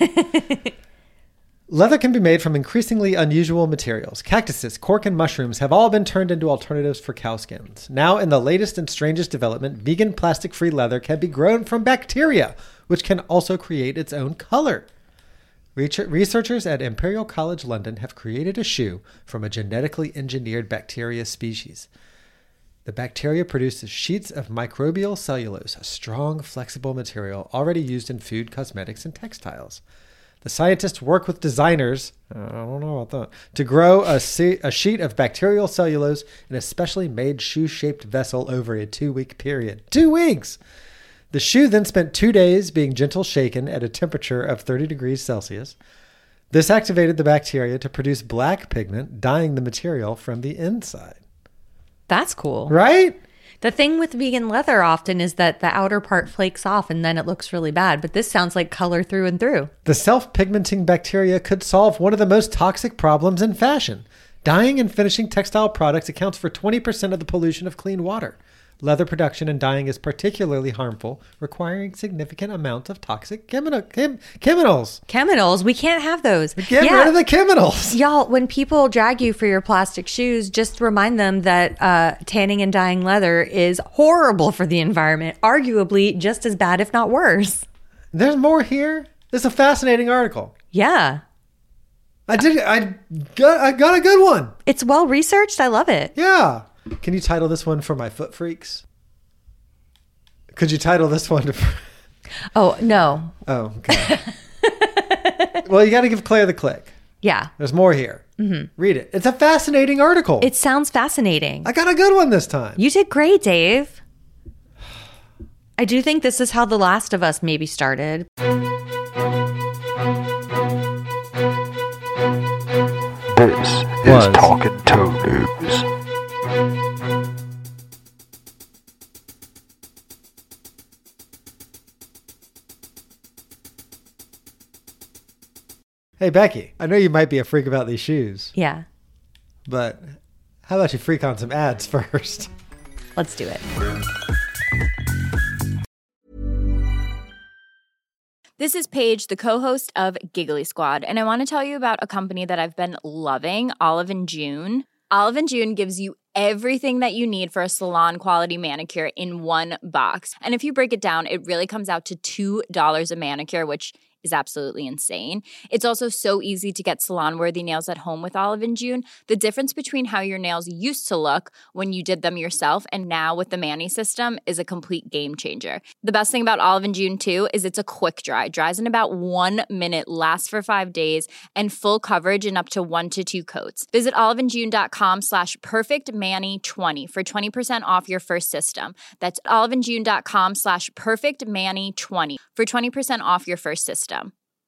Leather can be made from increasingly unusual materials. Cactuses, cork, and mushrooms have all been turned into alternatives for cow skins. Now, in the latest and strangest development, vegan plastic-free leather can be grown from bacteria, which can also create its own color. Researchers at Imperial College London have created a shoe from a genetically engineered bacteria species. The bacteria produces sheets of microbial cellulose, a strong, flexible material already used in food, cosmetics, and textiles. The scientists work with designers, I don't know about that, to grow a, se- a sheet of bacterial cellulose in a specially made shoe-shaped vessel over a two-week period. Two weeks! The shoe then spent two days being gentle shaken at a temperature of thirty degrees Celsius. This activated the bacteria to produce black pigment, dyeing the material from the inside. That's cool. Right? The thing with vegan leather often is that the outer part flakes off and then it looks really bad. But this sounds like color through and through. The self-pigmenting bacteria could solve one of the most toxic problems in fashion. Dyeing and finishing textile products accounts for twenty percent of the pollution of clean water. Leather production and dyeing is particularly harmful, requiring significant amounts of toxic chemi- chem- chemicals. Chemicals? We can't have those. Get yeah. rid of the chemicals. Y'all, when people drag you for your plastic shoes, just remind them that uh, tanning and dyeing leather is horrible for the environment, arguably just as bad, if not worse. There's more here. This is a fascinating article. Yeah. I did. I got. I got a good one. It's well researched. I love it. Yeah. Can you title this one for my foot freaks? Could you title this one? To... Oh, no. Oh, okay. Well, you got to give Claire the click. Yeah. There's more here. Mm-hmm. Read it. It's a fascinating article. It sounds fascinating. I got a good one this time. You did great, Dave. I do think this is how The Last of Us maybe started. This is Was. Talking Toe News. Hey, Becky, I know you might be a freak about these shoes, Yeah. but how about you freak on some ads first? Let's do it. This is Paige, the co-host of Giggly Squad, and I want to tell you about a company that I've been loving, Olive and June. Olive and June gives you everything that you need for a salon-quality manicure in one box. And if you break it down, it really comes out to two dollars a manicure, which is absolutely insane. It's also so easy to get salon-worthy nails at home with Olive and June. The difference between how your nails used to look when you did them yourself and now with the Mani system is a complete game changer. The best thing about Olive and June, too, is it's a quick dry. Dries in about one minute, lasts for five days, and full coverage in up to one to two coats. Visit oliveandjune.com slash perfectmani20 for twenty percent off your first system. That's oliveandjune.com slash perfectmani20 for twenty percent off your first system.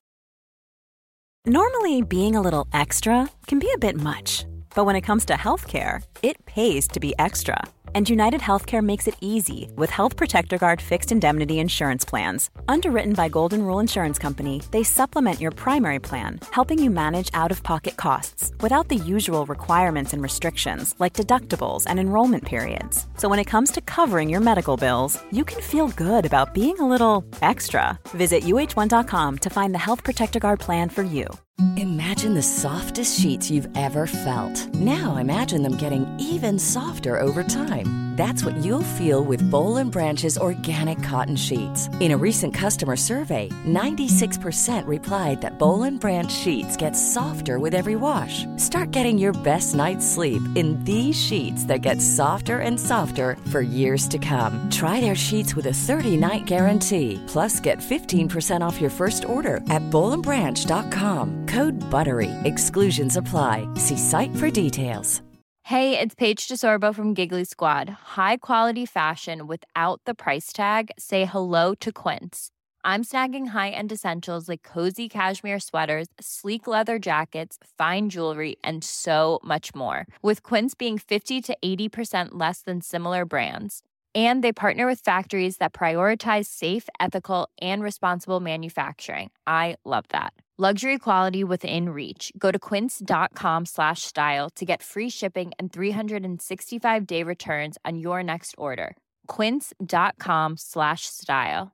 Normally, being a little extra can be a bit much, but when it comes to healthcare, it pays to be extra. And United Healthcare makes it easy with Health Protector Guard fixed indemnity insurance plans. Underwritten by Golden Rule Insurance Company, they supplement your primary plan, helping you manage out-of-pocket costs without the usual requirements and restrictions like deductibles and enrollment periods. So when it comes to covering your medical bills, you can feel good about being a little extra. Visit U H one dot com to find the Health Protector Guard plan for you. Imagine the softest sheets you've ever felt. Now imagine them getting even softer over time. That's what you'll feel with Boll and Branch's organic cotton sheets. In a recent customer survey, ninety-six percent replied that Boll and Branch sheets get softer with every wash. Start getting your best night's sleep in these sheets that get softer and softer for years to come. Try their sheets with a thirty-night guarantee. Plus, get fifteen percent off your first order at boll and branch dot com. Code BUTTERY. Exclusions apply. See site for details. Hey, it's Paige DeSorbo from Giggly Squad. High quality fashion without the price tag. Say hello to Quince. I'm snagging high-end essentials like cozy cashmere sweaters, sleek leather jackets, fine jewelry, and so much more. With Quince being fifty to eighty percent less than similar brands. And they partner with factories that prioritize safe, ethical, and responsible manufacturing. I love that. Luxury quality within reach. Go to quince.com slash style to get free shipping and three sixty-five day returns on your next order. Quince.com slash style.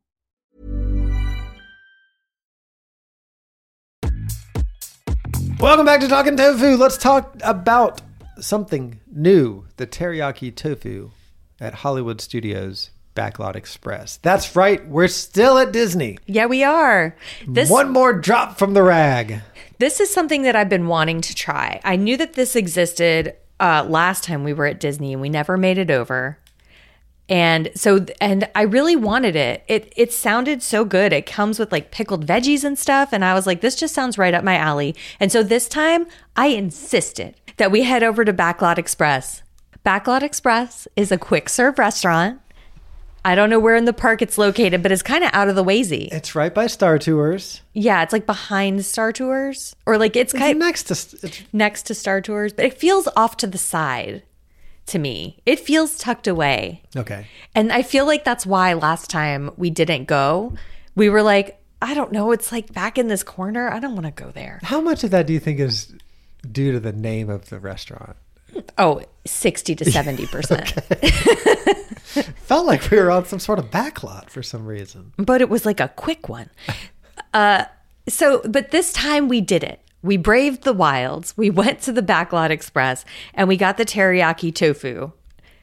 Welcome back to Talking Tofu. Let's talk about something new. The teriyaki tofu at Hollywood Studios Backlot Express. That's right. We're still at Disney. Yeah, we are. This One more drop from the rag. This is something that I've been wanting to try. I knew that this existed uh, last time we were at Disney and we never made it over. And so, and I really wanted it. It it sounded so good. It comes with like pickled veggies and stuff. And I was like, this just sounds right up my alley. And so this time I insisted that we head over to Backlot Express. Backlot Express is a quick serve restaurant. I don't know where in the park it's located, but it's kind of out of the waysy. It's right by Star Tours. Yeah, it's like behind Star Tours, or like it's, It's kind of next to. It's, next to Star Tours, but it feels off to the side to me. It feels tucked away. okay. And I feel like that's why last time we didn't go, we were like, I don't know, it's like back in this corner. I don't want to go there. How much of that do you think is due to the name of the restaurant? Oh, sixty to seventy percent. Felt like we were on some sort of backlot for some reason. But it was like a quick one. Uh, so, but this time we did it. We braved the wilds. We went to the Backlot Express and we got the teriyaki tofu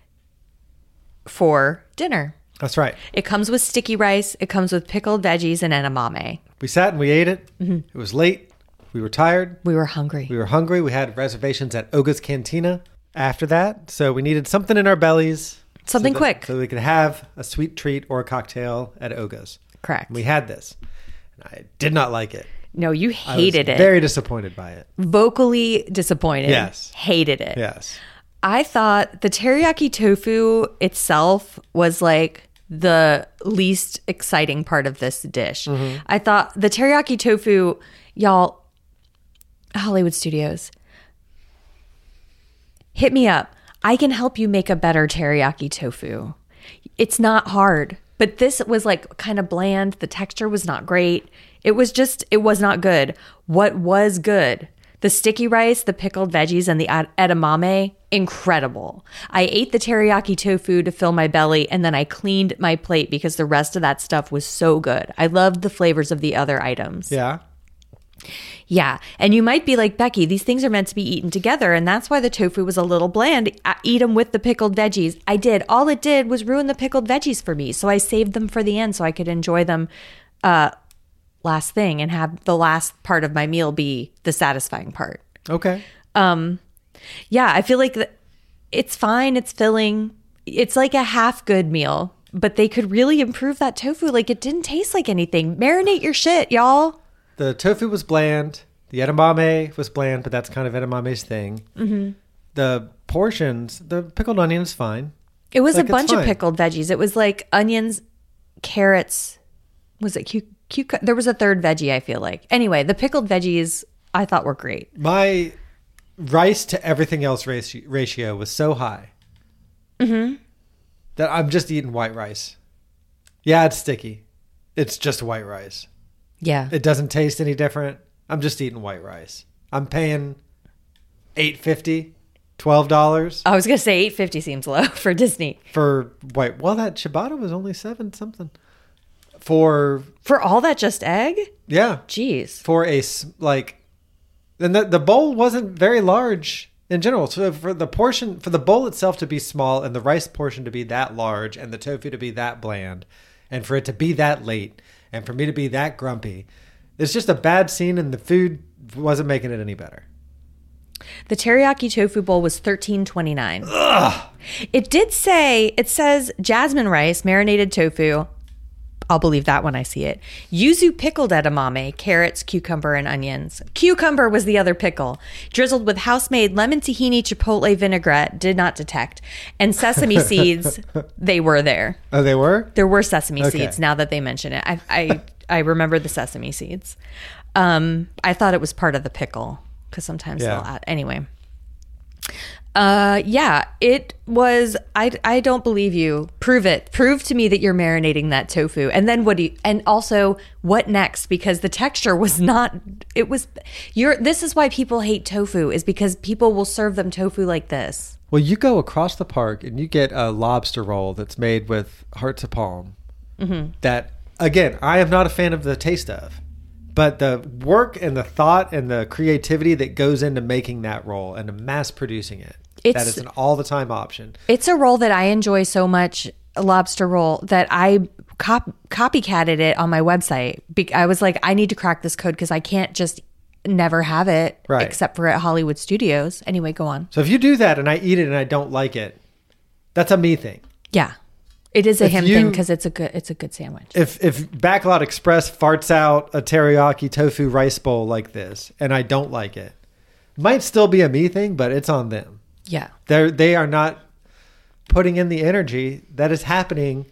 for dinner. That's right. It comes with sticky rice. It comes with pickled veggies and edamame. We sat and we ate it. Mm-hmm. It was late. We were tired. We were hungry. We were hungry. We had reservations at Oga's Cantina after that. So we needed something in our bellies. Something so that- quick. So we could have a sweet treat or a cocktail at Oga's. Correct. And we had this. And I did not like it. No, you I hated was it. Very disappointed by it. Vocally disappointed. Yes. Hated it. Yes. I thought the teriyaki tofu itself was like the least exciting part of this dish. Mm-hmm. I thought the teriyaki tofu, y'all, Hollywood Studios, hit me up. I can help you make a better teriyaki tofu. It's not hard, but this was like kind of bland. The texture was not great. It was just, it was not good. What was good? The sticky rice, the pickled veggies, and the ed- edamame, incredible. I ate the teriyaki tofu to fill my belly, and then I cleaned my plate because the rest of that stuff was so good. I loved the flavors of the other items. Yeah. Yeah. And you might be like, Becky, these things are meant to be eaten together. And that's why the tofu was a little bland. I eat them with the pickled veggies. I did. All it did was ruin the pickled veggies for me. So I saved them for the end so I could enjoy them uh, last thing and have the last part of my meal be the satisfying part. Okay. Yeah. I feel like th- it's fine. It's filling. It's like a half good meal, but they could really improve that tofu. Like it didn't taste like anything. Marinate your shit, y'all. The tofu was bland. The edamame was bland, but that's kind of edamame's thing. Mm-hmm. The portions, the pickled onion is fine. It was Like, a it's bunch of fine. pickled veggies. It was like onions, carrots. Was it cu- cucumber? There was a third veggie, I feel like. Anyway, the pickled veggies I thought were great. My rice to everything else ratio, ratio was so high Mm-hmm. that I'm just eating white rice. Yeah, it's sticky. It's just white rice. Yeah. It doesn't taste any different. I'm just eating white rice. I'm paying eight fifty, twelve dollars I was going to say eight fifty seems low for Disney. for white. Well, that ciabatta was only seven something. For For all that just egg? yeah, Jeez. for a s- like, and the the bowl wasn't very large in general. So for the portion, for the bowl itself to be small and the rice portion to be that large and the tofu to be that bland, and for it to be that late, and for me to be that grumpy, it's just a bad scene, and the food wasn't making it any better. The teriyaki tofu bowl was thirteen twenty-nine. It did say, it says jasmine rice, marinated tofu. I'll believe that when I see it. Yuzu pickled edamame, carrots, cucumber, and onions. Cucumber was the other pickle. Drizzled with house-made lemon tahini chipotle vinaigrette, did not detect. And sesame seeds, they were there. Oh, they were? There were sesame Okay. seeds now that they mention it. I I, I remember the sesame seeds. Um, I thought it was part of the pickle because sometimes Yeah. they'll add. Anyway. Uh, yeah, it was. I, I don't believe you. Prove it. Prove to me that you're marinating that tofu. And then what do you, and also what next? Because the texture was not, it was, you're, this is why people hate tofu, is because people will serve them tofu like this. Well, you go across the park and you get a lobster roll that's made with hearts of palm. Mm-hmm. That, again, I am not a fan of the taste of. But the work and the thought and the creativity that goes into making that roll and to mass producing it, It's- that is an all the time option. It's a roll that I enjoy so much, a lobster roll, that I cop- copycatted it on my website. Be- I was like, I need to crack this code because I can't just never have it Right. except for at Hollywood Studios. Anyway, go on. So if you do that and I eat it and I don't like it, that's a me thing. Yeah. It is a If him you- thing because it's a good it's a good sandwich. If if Backlot Express farts out a teriyaki tofu rice bowl like this and I don't like it, might still be a me thing, but it's on them. Yeah. They're they are not putting in the energy that is happening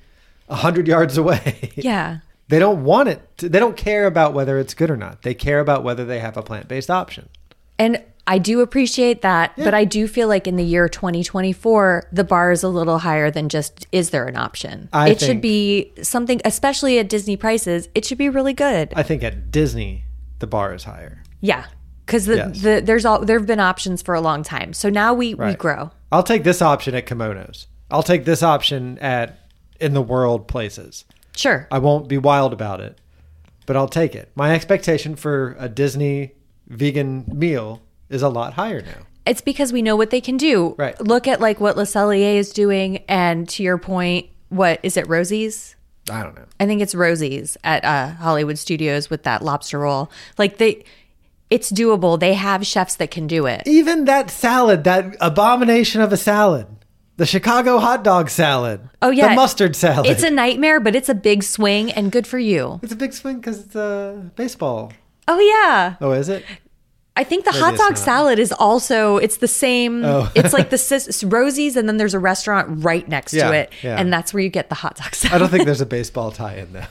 a hundred yards away. Yeah. They don't want it. To, they don't care about whether it's good or not. They care about whether they have a plant-based option. And I do appreciate that, Yeah. but I do feel like in the year twenty twenty-four, the bar is a little higher than just, is there an option? I it should think- be something, especially at Disney prices, it should be really good. I think at Disney, the bar is higher. Yeah. Because the, Yes. the, there's all, there have been options for a long time. So now we, we Right. grow. I'll take this option at Kimonos. I'll take this option at in the world places. Sure. I won't be wild about it, but I'll take it. My expectation for a Disney vegan meal is a lot higher now. It's because we know what they can do. Right. Look at like what Le Cellier is doing. And to your point, what is it, Rosie's? I don't know. I think it's Rosie's at uh, Hollywood Studios with that lobster roll. Like they, it's doable. They have chefs that can do it. Even that salad, that abomination of a salad, the Chicago hot dog salad. Oh yeah, the mustard salad. It's a nightmare, but it's a big swing and good for you. It's a big swing because it's a baseball. Oh yeah, Oh, is it? I think the Maybe hot it's dog not. salad is also. It's the same. Oh. It's like the sis, Rosie's, and then there's a restaurant right next Yeah, to it, yeah. and that's where you get the hot dog salad. I don't think there's a baseball tie-in though.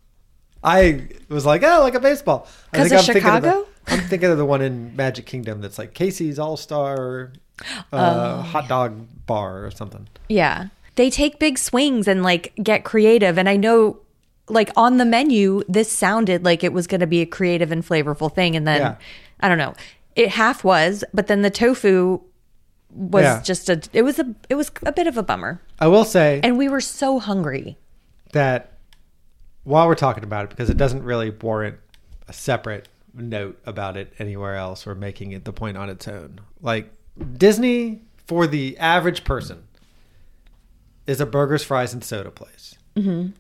I was like, oh, like a baseball. I 'Cause think of I'm thinking of the- Chicago? I'm thinking of the one in Magic Kingdom that's like Casey's All-Star uh, hot dog bar or something. Yeah. They take big swings and like get creative. And I know like on the menu, this sounded like it was going to be a creative and flavorful thing. And then Yeah. I don't know, it half was, but then the tofu was Yeah. just a, it was a, it was a bit of a bummer. I will say And we were so hungry. that while we're talking about it, because it doesn't really warrant a separate note about it anywhere else or making it the point on its own. Like Disney, for the average person, is a burgers, fries, and soda place. Mm-hmm.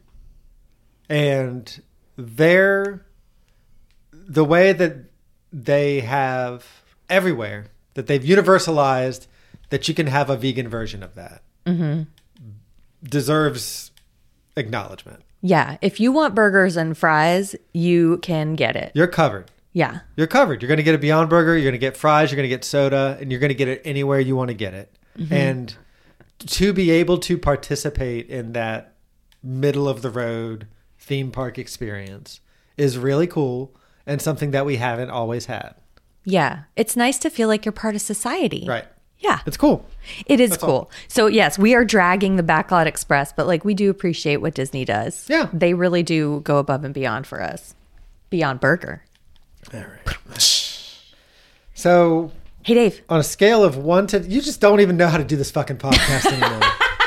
And they're the way that they have everywhere, that they've universalized that you can have a vegan version of that, mm-hmm. deserves acknowledgement. Yeah. If you want burgers and fries, you can get it. You're covered. Yeah. You're covered. You're going to get a Beyond Burger. You're going to get fries. You're going to get soda, and you're going to get it anywhere you want to get it. Mm-hmm. And to be able to participate in that middle of the road theme park experience is really cool and something that we haven't always had. Yeah. It's nice to feel like you're part of society. Right. Yeah. It's cool. It is That's cool. all. So yes, we are dragging the Backlot Express, but like we do appreciate what Disney does. Yeah. They really do go above and beyond for us. Beyond Burger. All right. So Hey Dave. on a scale of one to, you just don't even know how to do this fucking podcast anymore.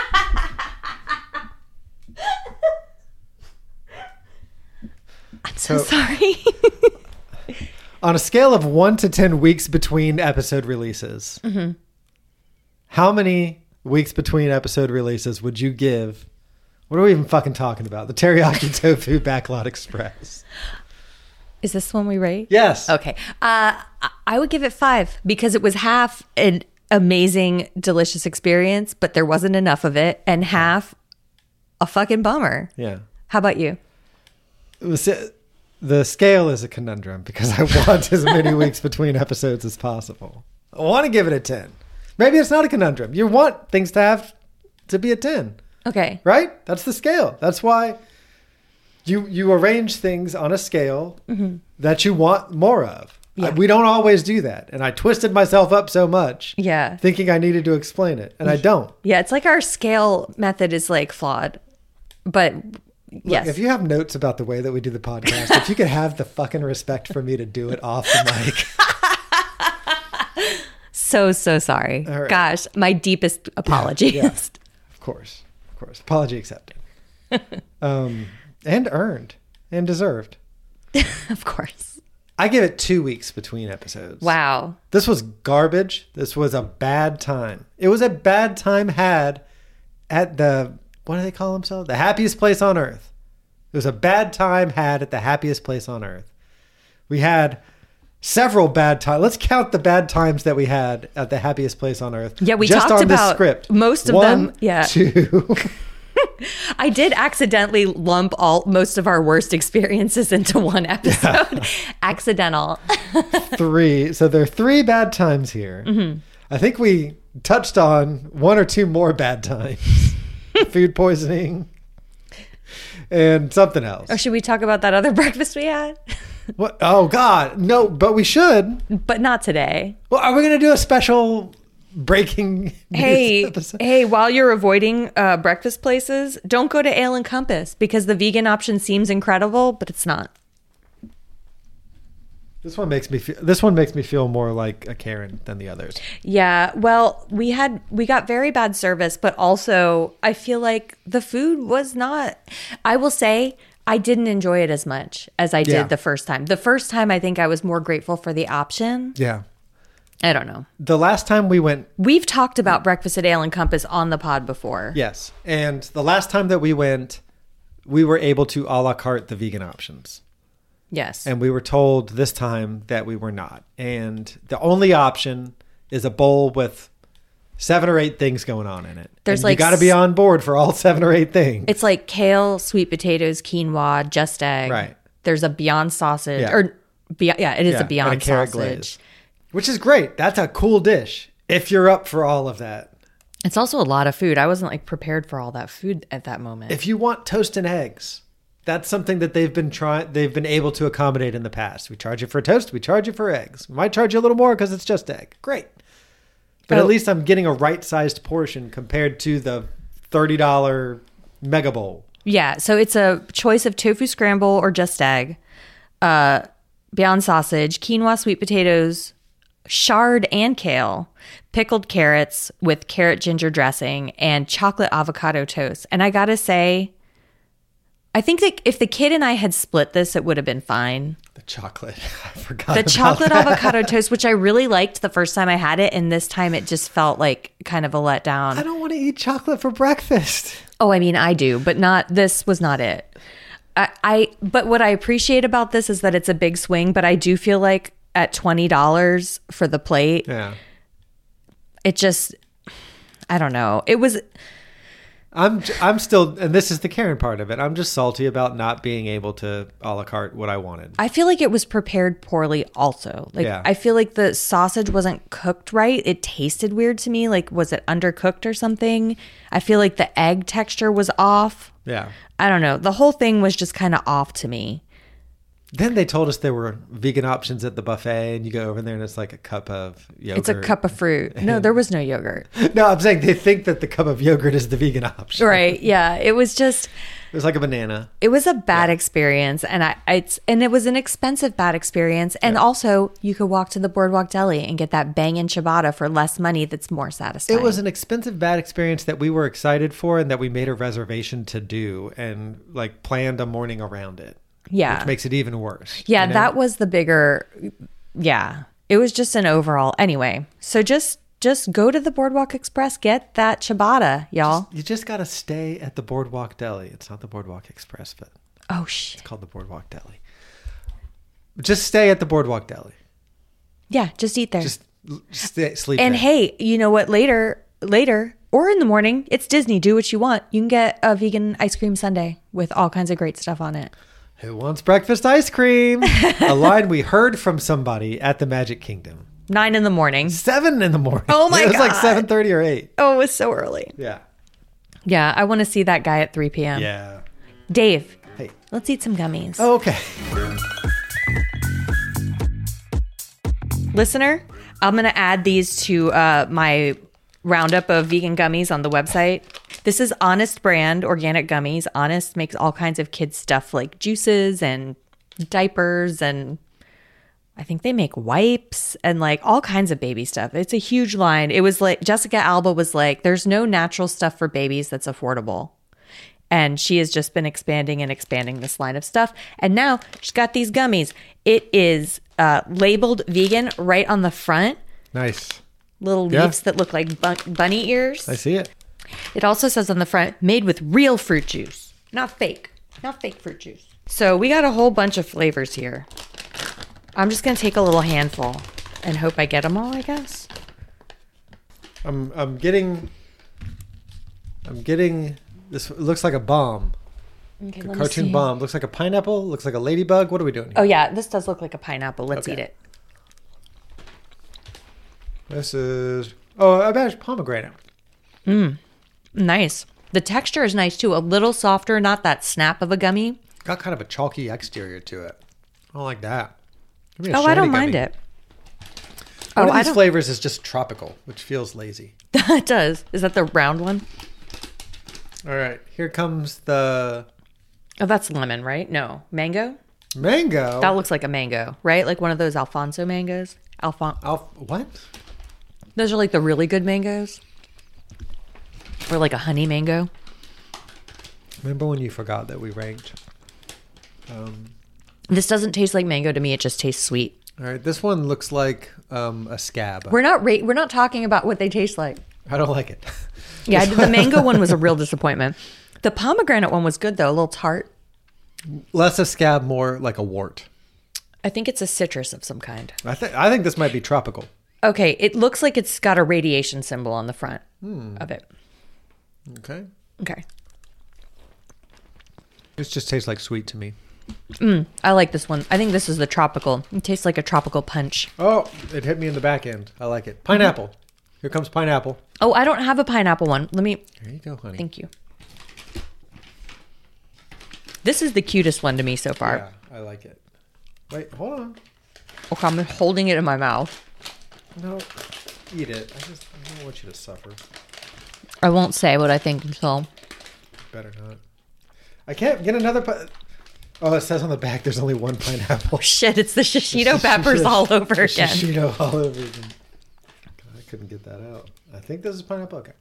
I'm so, So- sorry. On a scale of one to ten weeks between episode releases, Mm-hmm. how many weeks between episode releases would you give? What are we even fucking talking about? The Teriyaki Tofu Backlot Express. Is this one we rate? Yes. Okay. Uh, I- I would give it five because it was half an amazing, delicious experience, but there wasn't enough of it, and half a fucking bummer. Yeah. How about you? It was, the scale is a conundrum because I want as many weeks between episodes as possible. I want to give it a ten. Maybe it's not a conundrum. You want things to have to be a ten. Okay. Right? That's the scale. That's why you you arrange things on a scale Mm-hmm. that you want more of. Yeah. I- we don't always do that. And I twisted myself up so much Yeah. thinking I needed to explain it. And I don't. Yeah, it's like our scale method is like flawed. But yes. If you have notes about the way that we do the podcast, if you could have the fucking respect for me to do it off the mic. So, so sorry. All right. Gosh, my deepest apologies. Yeah. Of course. Of course. Apology accepted. um, and earned. And deserved. Of course. I give it two weeks between episodes. Wow. This was garbage. This was a bad time. It was a bad time had at the, what do they call themselves? The happiest place on earth. It was a bad time had at the happiest place on earth. We had several bad times. Let's count the bad times that we had at the happiest place on earth. Yeah, we just talked on this about script. most of One, them. Yeah. Two. I did accidentally lump all most of our worst experiences into one episode. Accidental. three. So there are three bad times here. Mm-hmm. I think we touched on one or two more bad times. Food poisoning. and something else. Or should we talk about that other breakfast we had? What? Oh God, no! But we should. But not today. Well, are we going to do a special breaking news Hey, episode? hey! While you're avoiding uh, breakfast places, don't go to Ale and Compass because the vegan option seems incredible, but it's not. This one makes me feel. This one makes me feel more like a Karen than the others. Yeah, well, we had we got very bad service, but also I feel like the food was not. I will say I didn't enjoy it as much as I did Yeah. the first time. The first time I think I was more grateful for the option. Yeah. I don't know. The last time we went, We've talked about breakfast at Ale and Compass on the pod before. yes, and the last time that we went, we were able to a la carte the vegan options. Yes. And we were told this time that we were not. And the only option is a bowl with seven or eight things going on in it. There's and like you got to be s- on board for all seven or eight things. It's like kale, sweet potatoes, quinoa, just egg. Right. There's a Beyond sausage. Yeah. Or be- yeah, it is Yeah, a and Beyond a carrot sausage. glaze. Which is great. That's a cool dish if you're up for all of that. It's also a lot of food. I wasn't like prepared for all that food at that moment. If you want toast and eggs, that's something that they've been trying. They've been able to accommodate in the past. We charge you for toast. We charge you for eggs. We might charge you a little more because it's just egg. Great, but Oh. at least I'm getting a right-sized portion compared to the thirty dollar mega bowl. Yeah, so it's a choice of tofu scramble or just egg, uh, Beyond sausage, quinoa, sweet potatoes, chard and kale, pickled carrots with carrot ginger dressing, and chocolate avocado toast. And I gotta say, I think that if the kid and I had split this, it would have been fine. The chocolate, I forgot. The about chocolate that. avocado toast, which I really liked the first time I had it, and this time it just felt like kind of a letdown. I don't want to eat chocolate for breakfast. Oh, I mean, I do, but not, this was not it. I, I, but what I appreciate about this is that it's a big swing, but I do feel like at twenty dollars for the plate, Yeah, it just, I don't know. It was, I'm. I'm still, and this is the Karen part of it. I'm just salty about not being able to a la carte what I wanted. I feel like it was prepared poorly also. Like, Yeah. I feel like the sausage wasn't cooked right. It tasted weird to me. Like, was it undercooked or something? I feel like the egg texture was off. Yeah. I don't know. The whole thing was just kind of off to me. Then they told us there were vegan options at the buffet, and you go over there and it's like a cup of yogurt. It's a cup of fruit. No, there was no yogurt. No, I'm saying they think that the cup of yogurt is the vegan option. Right. Yeah. It was just, It was like a banana. it was a bad experience. And I, it's, and it was an expensive bad experience. And also, you could walk to the Boardwalk Deli and get that bangin' ciabatta for less money that's more satisfying. It was an expensive bad experience that we were excited for and that we made a reservation to do and like planned a morning around it. yeah. Which makes it even worse. Yeah, you know? that was the bigger, yeah. It was just an overall. Anyway, so just just go to the Boardwalk Express, get that ciabatta, y'all. You just got to stay at the Boardwalk Deli. It's not the Boardwalk Express, but Oh, shit. it's called the Boardwalk Deli. Just stay at the Boardwalk Deli. Yeah, just eat there. Just l- stay, sleep and there. hey, you know what? Later, later, or in the morning, it's Disney. Do what you want. You can get a vegan ice cream sundae with all kinds of great stuff on it. Who wants breakfast ice cream? A line we heard from somebody at the Magic Kingdom. Nine in the morning. Seven in the morning. Oh my It was like God. seven thirty or eight. Oh, it was so early. Yeah. Yeah, I want to see that guy at three p.m. Yeah. Dave, Hey. let's eat some gummies. Oh, okay. Listener, I'm going to add these to uh, my roundup of vegan gummies on the website. This is Honest brand organic gummies. Honest makes all kinds of kids stuff like juices and diapers, and I think they make wipes and like all kinds of baby stuff. It's a huge line. It was like Jessica Alba was like, there's no natural stuff for babies that's affordable. And she has just been expanding and expanding this line of stuff. And now she's got these gummies. It is uh, labeled vegan right on the front. Nice. Little Yeah. leaves that look like bun- bunny ears. I see it. It also says on the front, made with real fruit juice. Not fake. Not fake fruit juice. So we got a whole bunch of flavors here. I'm just going to take a little handful and hope I get them all, I guess. I'm I'm getting I'm getting this it looks like a bomb. Okay, A let me cartoon see. bomb. Looks like a pineapple, looks like a ladybug. What are we doing here? Oh, yeah. This does look like a pineapple. Let's Okay. eat it. This is oh, I bet it's pomegranate. Nice. The texture is nice too. A little softer, not that snap of a gummy. Got kind of a chalky exterior to it. I don't like that. Give me a Oh, I don't shandy mind gummy. it. One Oh, of I these don't- flavors is just tropical, which feels lazy. It does. Is that the round one? All right, here comes the Oh, that's lemon, right? No. Mango? mango. That looks like a mango, right? Like one of those Alfonso mangoes. Alfon. Alf- what? Those are like the really good mangoes. Or like a honey mango. Remember when you forgot that we ranked? Um, This doesn't taste like mango to me. It just tastes sweet. all right, this one looks like um, a scab. We're not ra- we're not talking about what they taste like. I don't like it. Yeah, the mango one was a real disappointment. The pomegranate one was good though, a little tart. Less a scab, more like a wart. I think it's a citrus of some kind. I think I think this might be tropical. Okay, it looks like it's got a radiation symbol on the front of it. Okay, Okay. this just tastes like sweet to me. I like this one. I think this is the tropical. It tastes like a tropical punch. Oh, it hit me in the back end. I like it. Pineapple. Here comes pineapple. Oh, I don't have a pineapple one. Let me. There you go, honey. Thank you. This is the cutest one to me so far. Yeah, I like it. Wait, hold on. Okay, I'm holding it in my mouth. No, eat it. I just I don't want you to suffer. I won't say what I think until. Better not. I can't get another. Pi- oh, it says on the back there's only one pineapple. Shit, it's the shishito peppers all over again. Shishito all over again. God, I couldn't get that out. I think this is pineapple. Okay.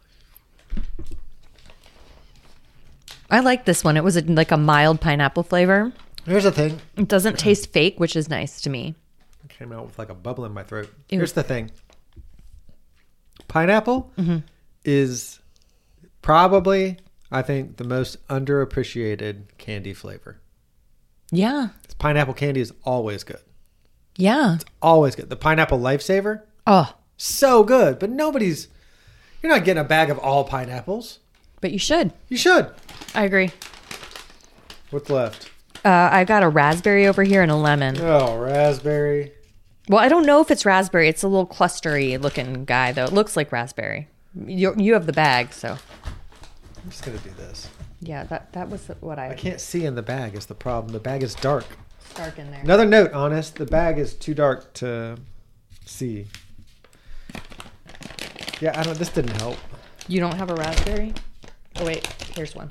I like this one. It was a, like a mild pineapple flavor. Here's the thing. It doesn't taste fake, which is nice to me. It came out with like a bubble in my throat. Ew. Here's the thing. Pineapple is probably, I think, the most underappreciated candy flavor. Yeah. Pineapple candy is always good. Yeah. Always good. The pineapple lifesaver, Oh, so good. But nobody's, you're not getting a bag of all pineapples. but you should. You should. I agree. What's left? Uh, I got a raspberry over here and a lemon. Oh, raspberry. Well, I don't know if it's raspberry. It's a little clustery looking guy, though. It looks like raspberry. You you have the bag, so I'm just going to do this. yeah. That that was what I, I can't see in the bag is the problem. The bag is dark. Dark in there. Another note, Honest. The bag is too dark to see. Yeah, I don't. This didn't help. You don't have a raspberry? Oh wait, here's one.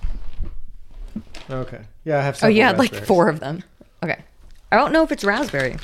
Okay. Yeah, I have. Oh, Several you had like raspberries. four of them. Okay. I don't know if it's raspberry.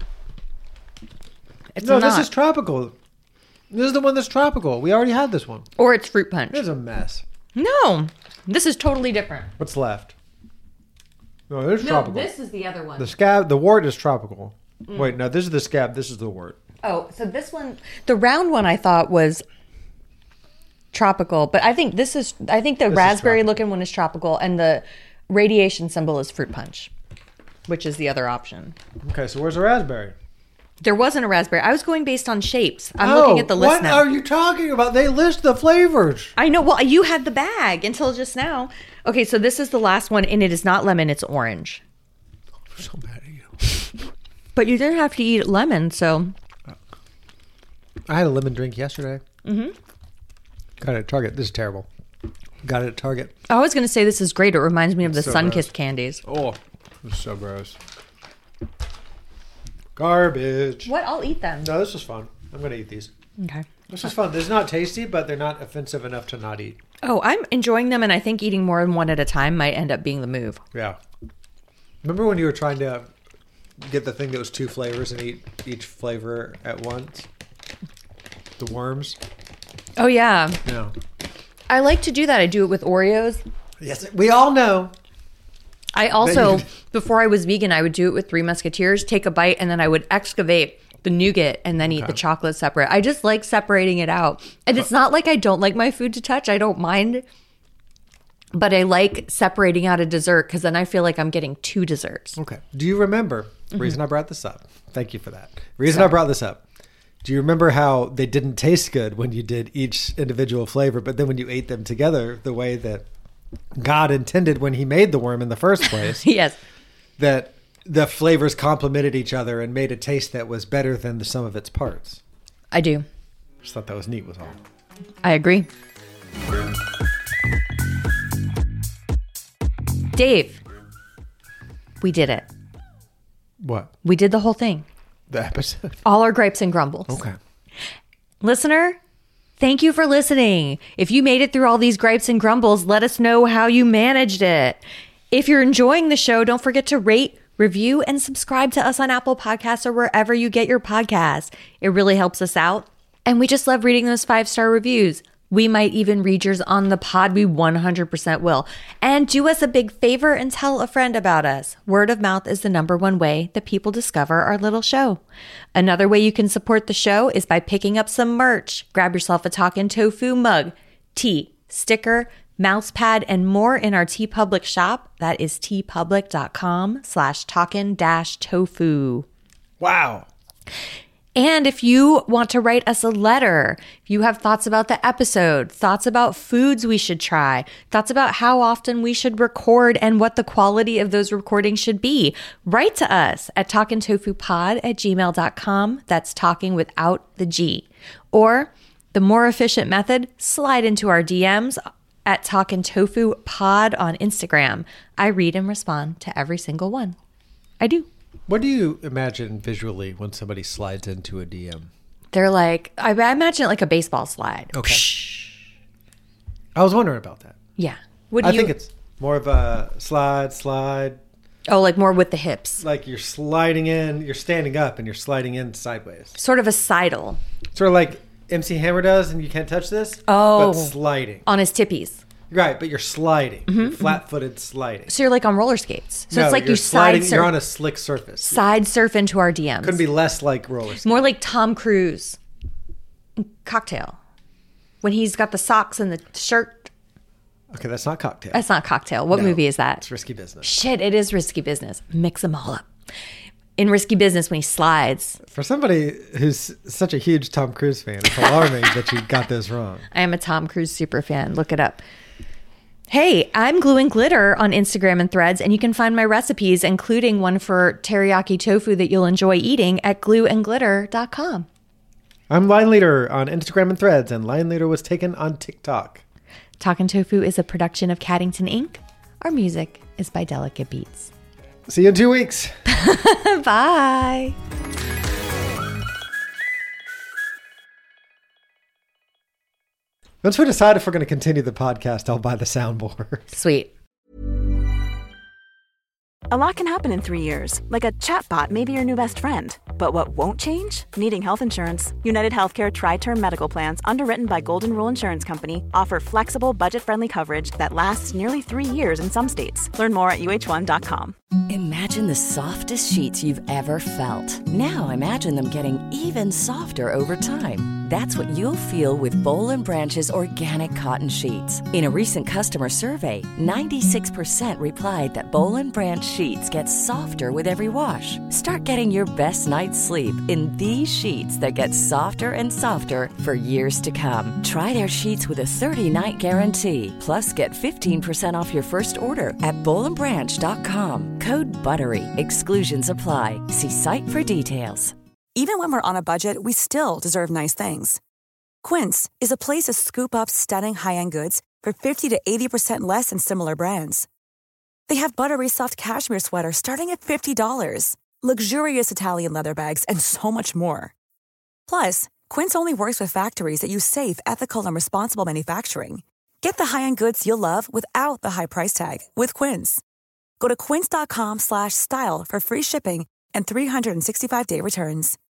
It's No, not. this is tropical. This is the one that's tropical. We already had this one. Or it's fruit punch. It's a mess. No, this is totally different. What's left? No, there's tropical. is the other one. The scab, the wart is tropical. Wait, no, this is the scab. This is the wart. Oh, so this one, the round one I thought was tropical, but I think this is, I think the is raspberry tropical. looking one is tropical and the radiation symbol is fruit punch, which is the other option. Okay, so where's the raspberry? There wasn't a raspberry. I was going based on shapes. I'm Oh, looking at the list what now. are you talking about? They list the flavors. I know. Well, you had the bag until just now. Okay, so this is the last one, and it is not lemon, it's orange. I'm so mad at you. But you didn't have to eat lemon, so. I had a lemon drink yesterday. Mm-hmm. Got it at Target. This is terrible. Got it at Target. I was going to say this is great. It reminds me of the So Sunkissed candies. Oh, this is so gross. Garbage. What? I'll eat them. No, this is fun. I'm going to eat these. Okay. This is fun. This is not tasty, but they're not offensive enough to not eat. Oh, I'm enjoying them, and I think eating more than one at a time might end up being the move. Yeah. Remember when you were trying to get the thing that was two flavors and eat each flavor at once? The worms? Oh, yeah. No. I like to do that. I do it with Oreos. Yes, we all know. I also, you- before I was vegan, I would do it with Three Musketeers, take a bite, and then I would excavate the nougat and then eat the chocolate separate. I just like separating it out. And it's not like I don't like my food to touch. I don't mind. But I like separating out a dessert because then I feel like I'm getting two desserts. Okay. Do you remember, the reason I brought this up, thank you for that. The reason I brought this up, do you remember how they didn't taste good when you did each individual flavor, but then when you ate them together, the way that God intended when he made the worm in the first place, Yes. that the flavors complemented each other and made a taste that was better than the sum of its parts? I do. Just thought that was neat was all. I agree. Dave, we did it. What? We did the whole thing. The episode? All our gripes and grumbles. Okay. Listener, thank you for listening. If you made it through all these gripes and grumbles, let us know how you managed it. If you're enjoying the show, don't forget to rate, review, and subscribe to us on Apple Podcasts or wherever you get your podcasts. It really helps us out. And we just love reading those five-star reviews. We might even read yours on the pod. We one hundred percent will. And do us a big favor and tell a friend about us. Word of mouth is the number one way that people discover our little show. Another way you can support the show is by picking up some merch. Grab yourself a Talkin' Tofu mug, tea, sticker, mouse pad, and more in our TeePublic shop. That is teepublic.com slash talkin dash tofu. Wow. And if you want to write us a letter, if you have thoughts about the episode, thoughts about foods we should try, thoughts about how often we should record and what the quality of those recordings should be, write to us at talkintofupod at gmail dot com. That's talking without the G. Or the more efficient method, slide into our D Ms at talkintofupod on Instagram. I read and respond to every single one. I do. What do you imagine visually when somebody slides into a D M? They're like, I I imagine it like a baseball slide. Okay. I was wondering about that. Yeah. What do I you think it's more of a slide, slide. Oh, like more with the hips. Like you're sliding in, you're standing up and you're sliding in sideways. Sort of a sidle. Sort of like M C Hammer does and You Can't Touch This. Oh. But sliding. On his tippies. Right, but you're sliding. Mm-hmm, You're flat-footed sliding. So you're like on roller skates. So no, it's like you're you sliding, side surf. You're on a slick surface. Side surf into our D Ms. Couldn't be less like roller skates. More like Tom Cruise. Cocktail. When he's got the socks and the shirt. Okay, that's not Cocktail. That's not Cocktail. What No, movie is that? It's Risky Business. Shit, it is Risky Business. Mix them all up. In Risky Business, when he slides. For somebody who's such a huge Tom Cruise fan, it's alarming that you got this wrong. I am a Tom Cruise super fan. Look it up. Hey, I'm Glue and Glitter on Instagram and Threads, and you can find my recipes, including one for teriyaki tofu that you'll enjoy eating, at glue and glitter dot com. I'm Line Leader on Instagram and Threads, and Line Leader was taken on TikTok. Talkin' Tofu is a production of Caddington Incorporated. Our music is by Delicate Beats. See you in two weeks. Bye. Once we decide if we're going to continue the podcast, I'll buy the soundboard. Sweet. A lot can happen in three years, like a chatbot may be your new best friend. But what won't change? Needing health insurance. United Healthcare Tri-Term Medical Plans, underwritten by Golden Rule Insurance Company, offer flexible, budget-friendly coverage that lasts nearly three years in some states. Learn more at U H one dot com. Imagine the softest sheets you've ever felt. Now imagine them getting even softer over time. That's what you'll feel with Boll and Branch's organic cotton sheets. In a recent customer survey, ninety-six percent replied that Boll and Branch sheets get softer with every wash. Start getting your best night's sleep in these sheets that get softer and softer for years to come. Try their sheets with a thirty-night guarantee. Plus, get fifteen percent off your first order at boll and branch dot com. Code BUTTERY. Exclusions apply. See site for details. Even when we're on a budget, we still deserve nice things. Quince is a place to scoop up stunning high-end goods for fifty to eighty percent less than similar brands. They have buttery soft cashmere sweaters starting at fifty dollars, luxurious Italian leather bags, and so much more. Plus, Quince only works with factories that use safe, ethical, and responsible manufacturing. Get the high-end goods you'll love without the high price tag with Quince. Go to quince dot com slash style for free shipping and three sixty-five day returns.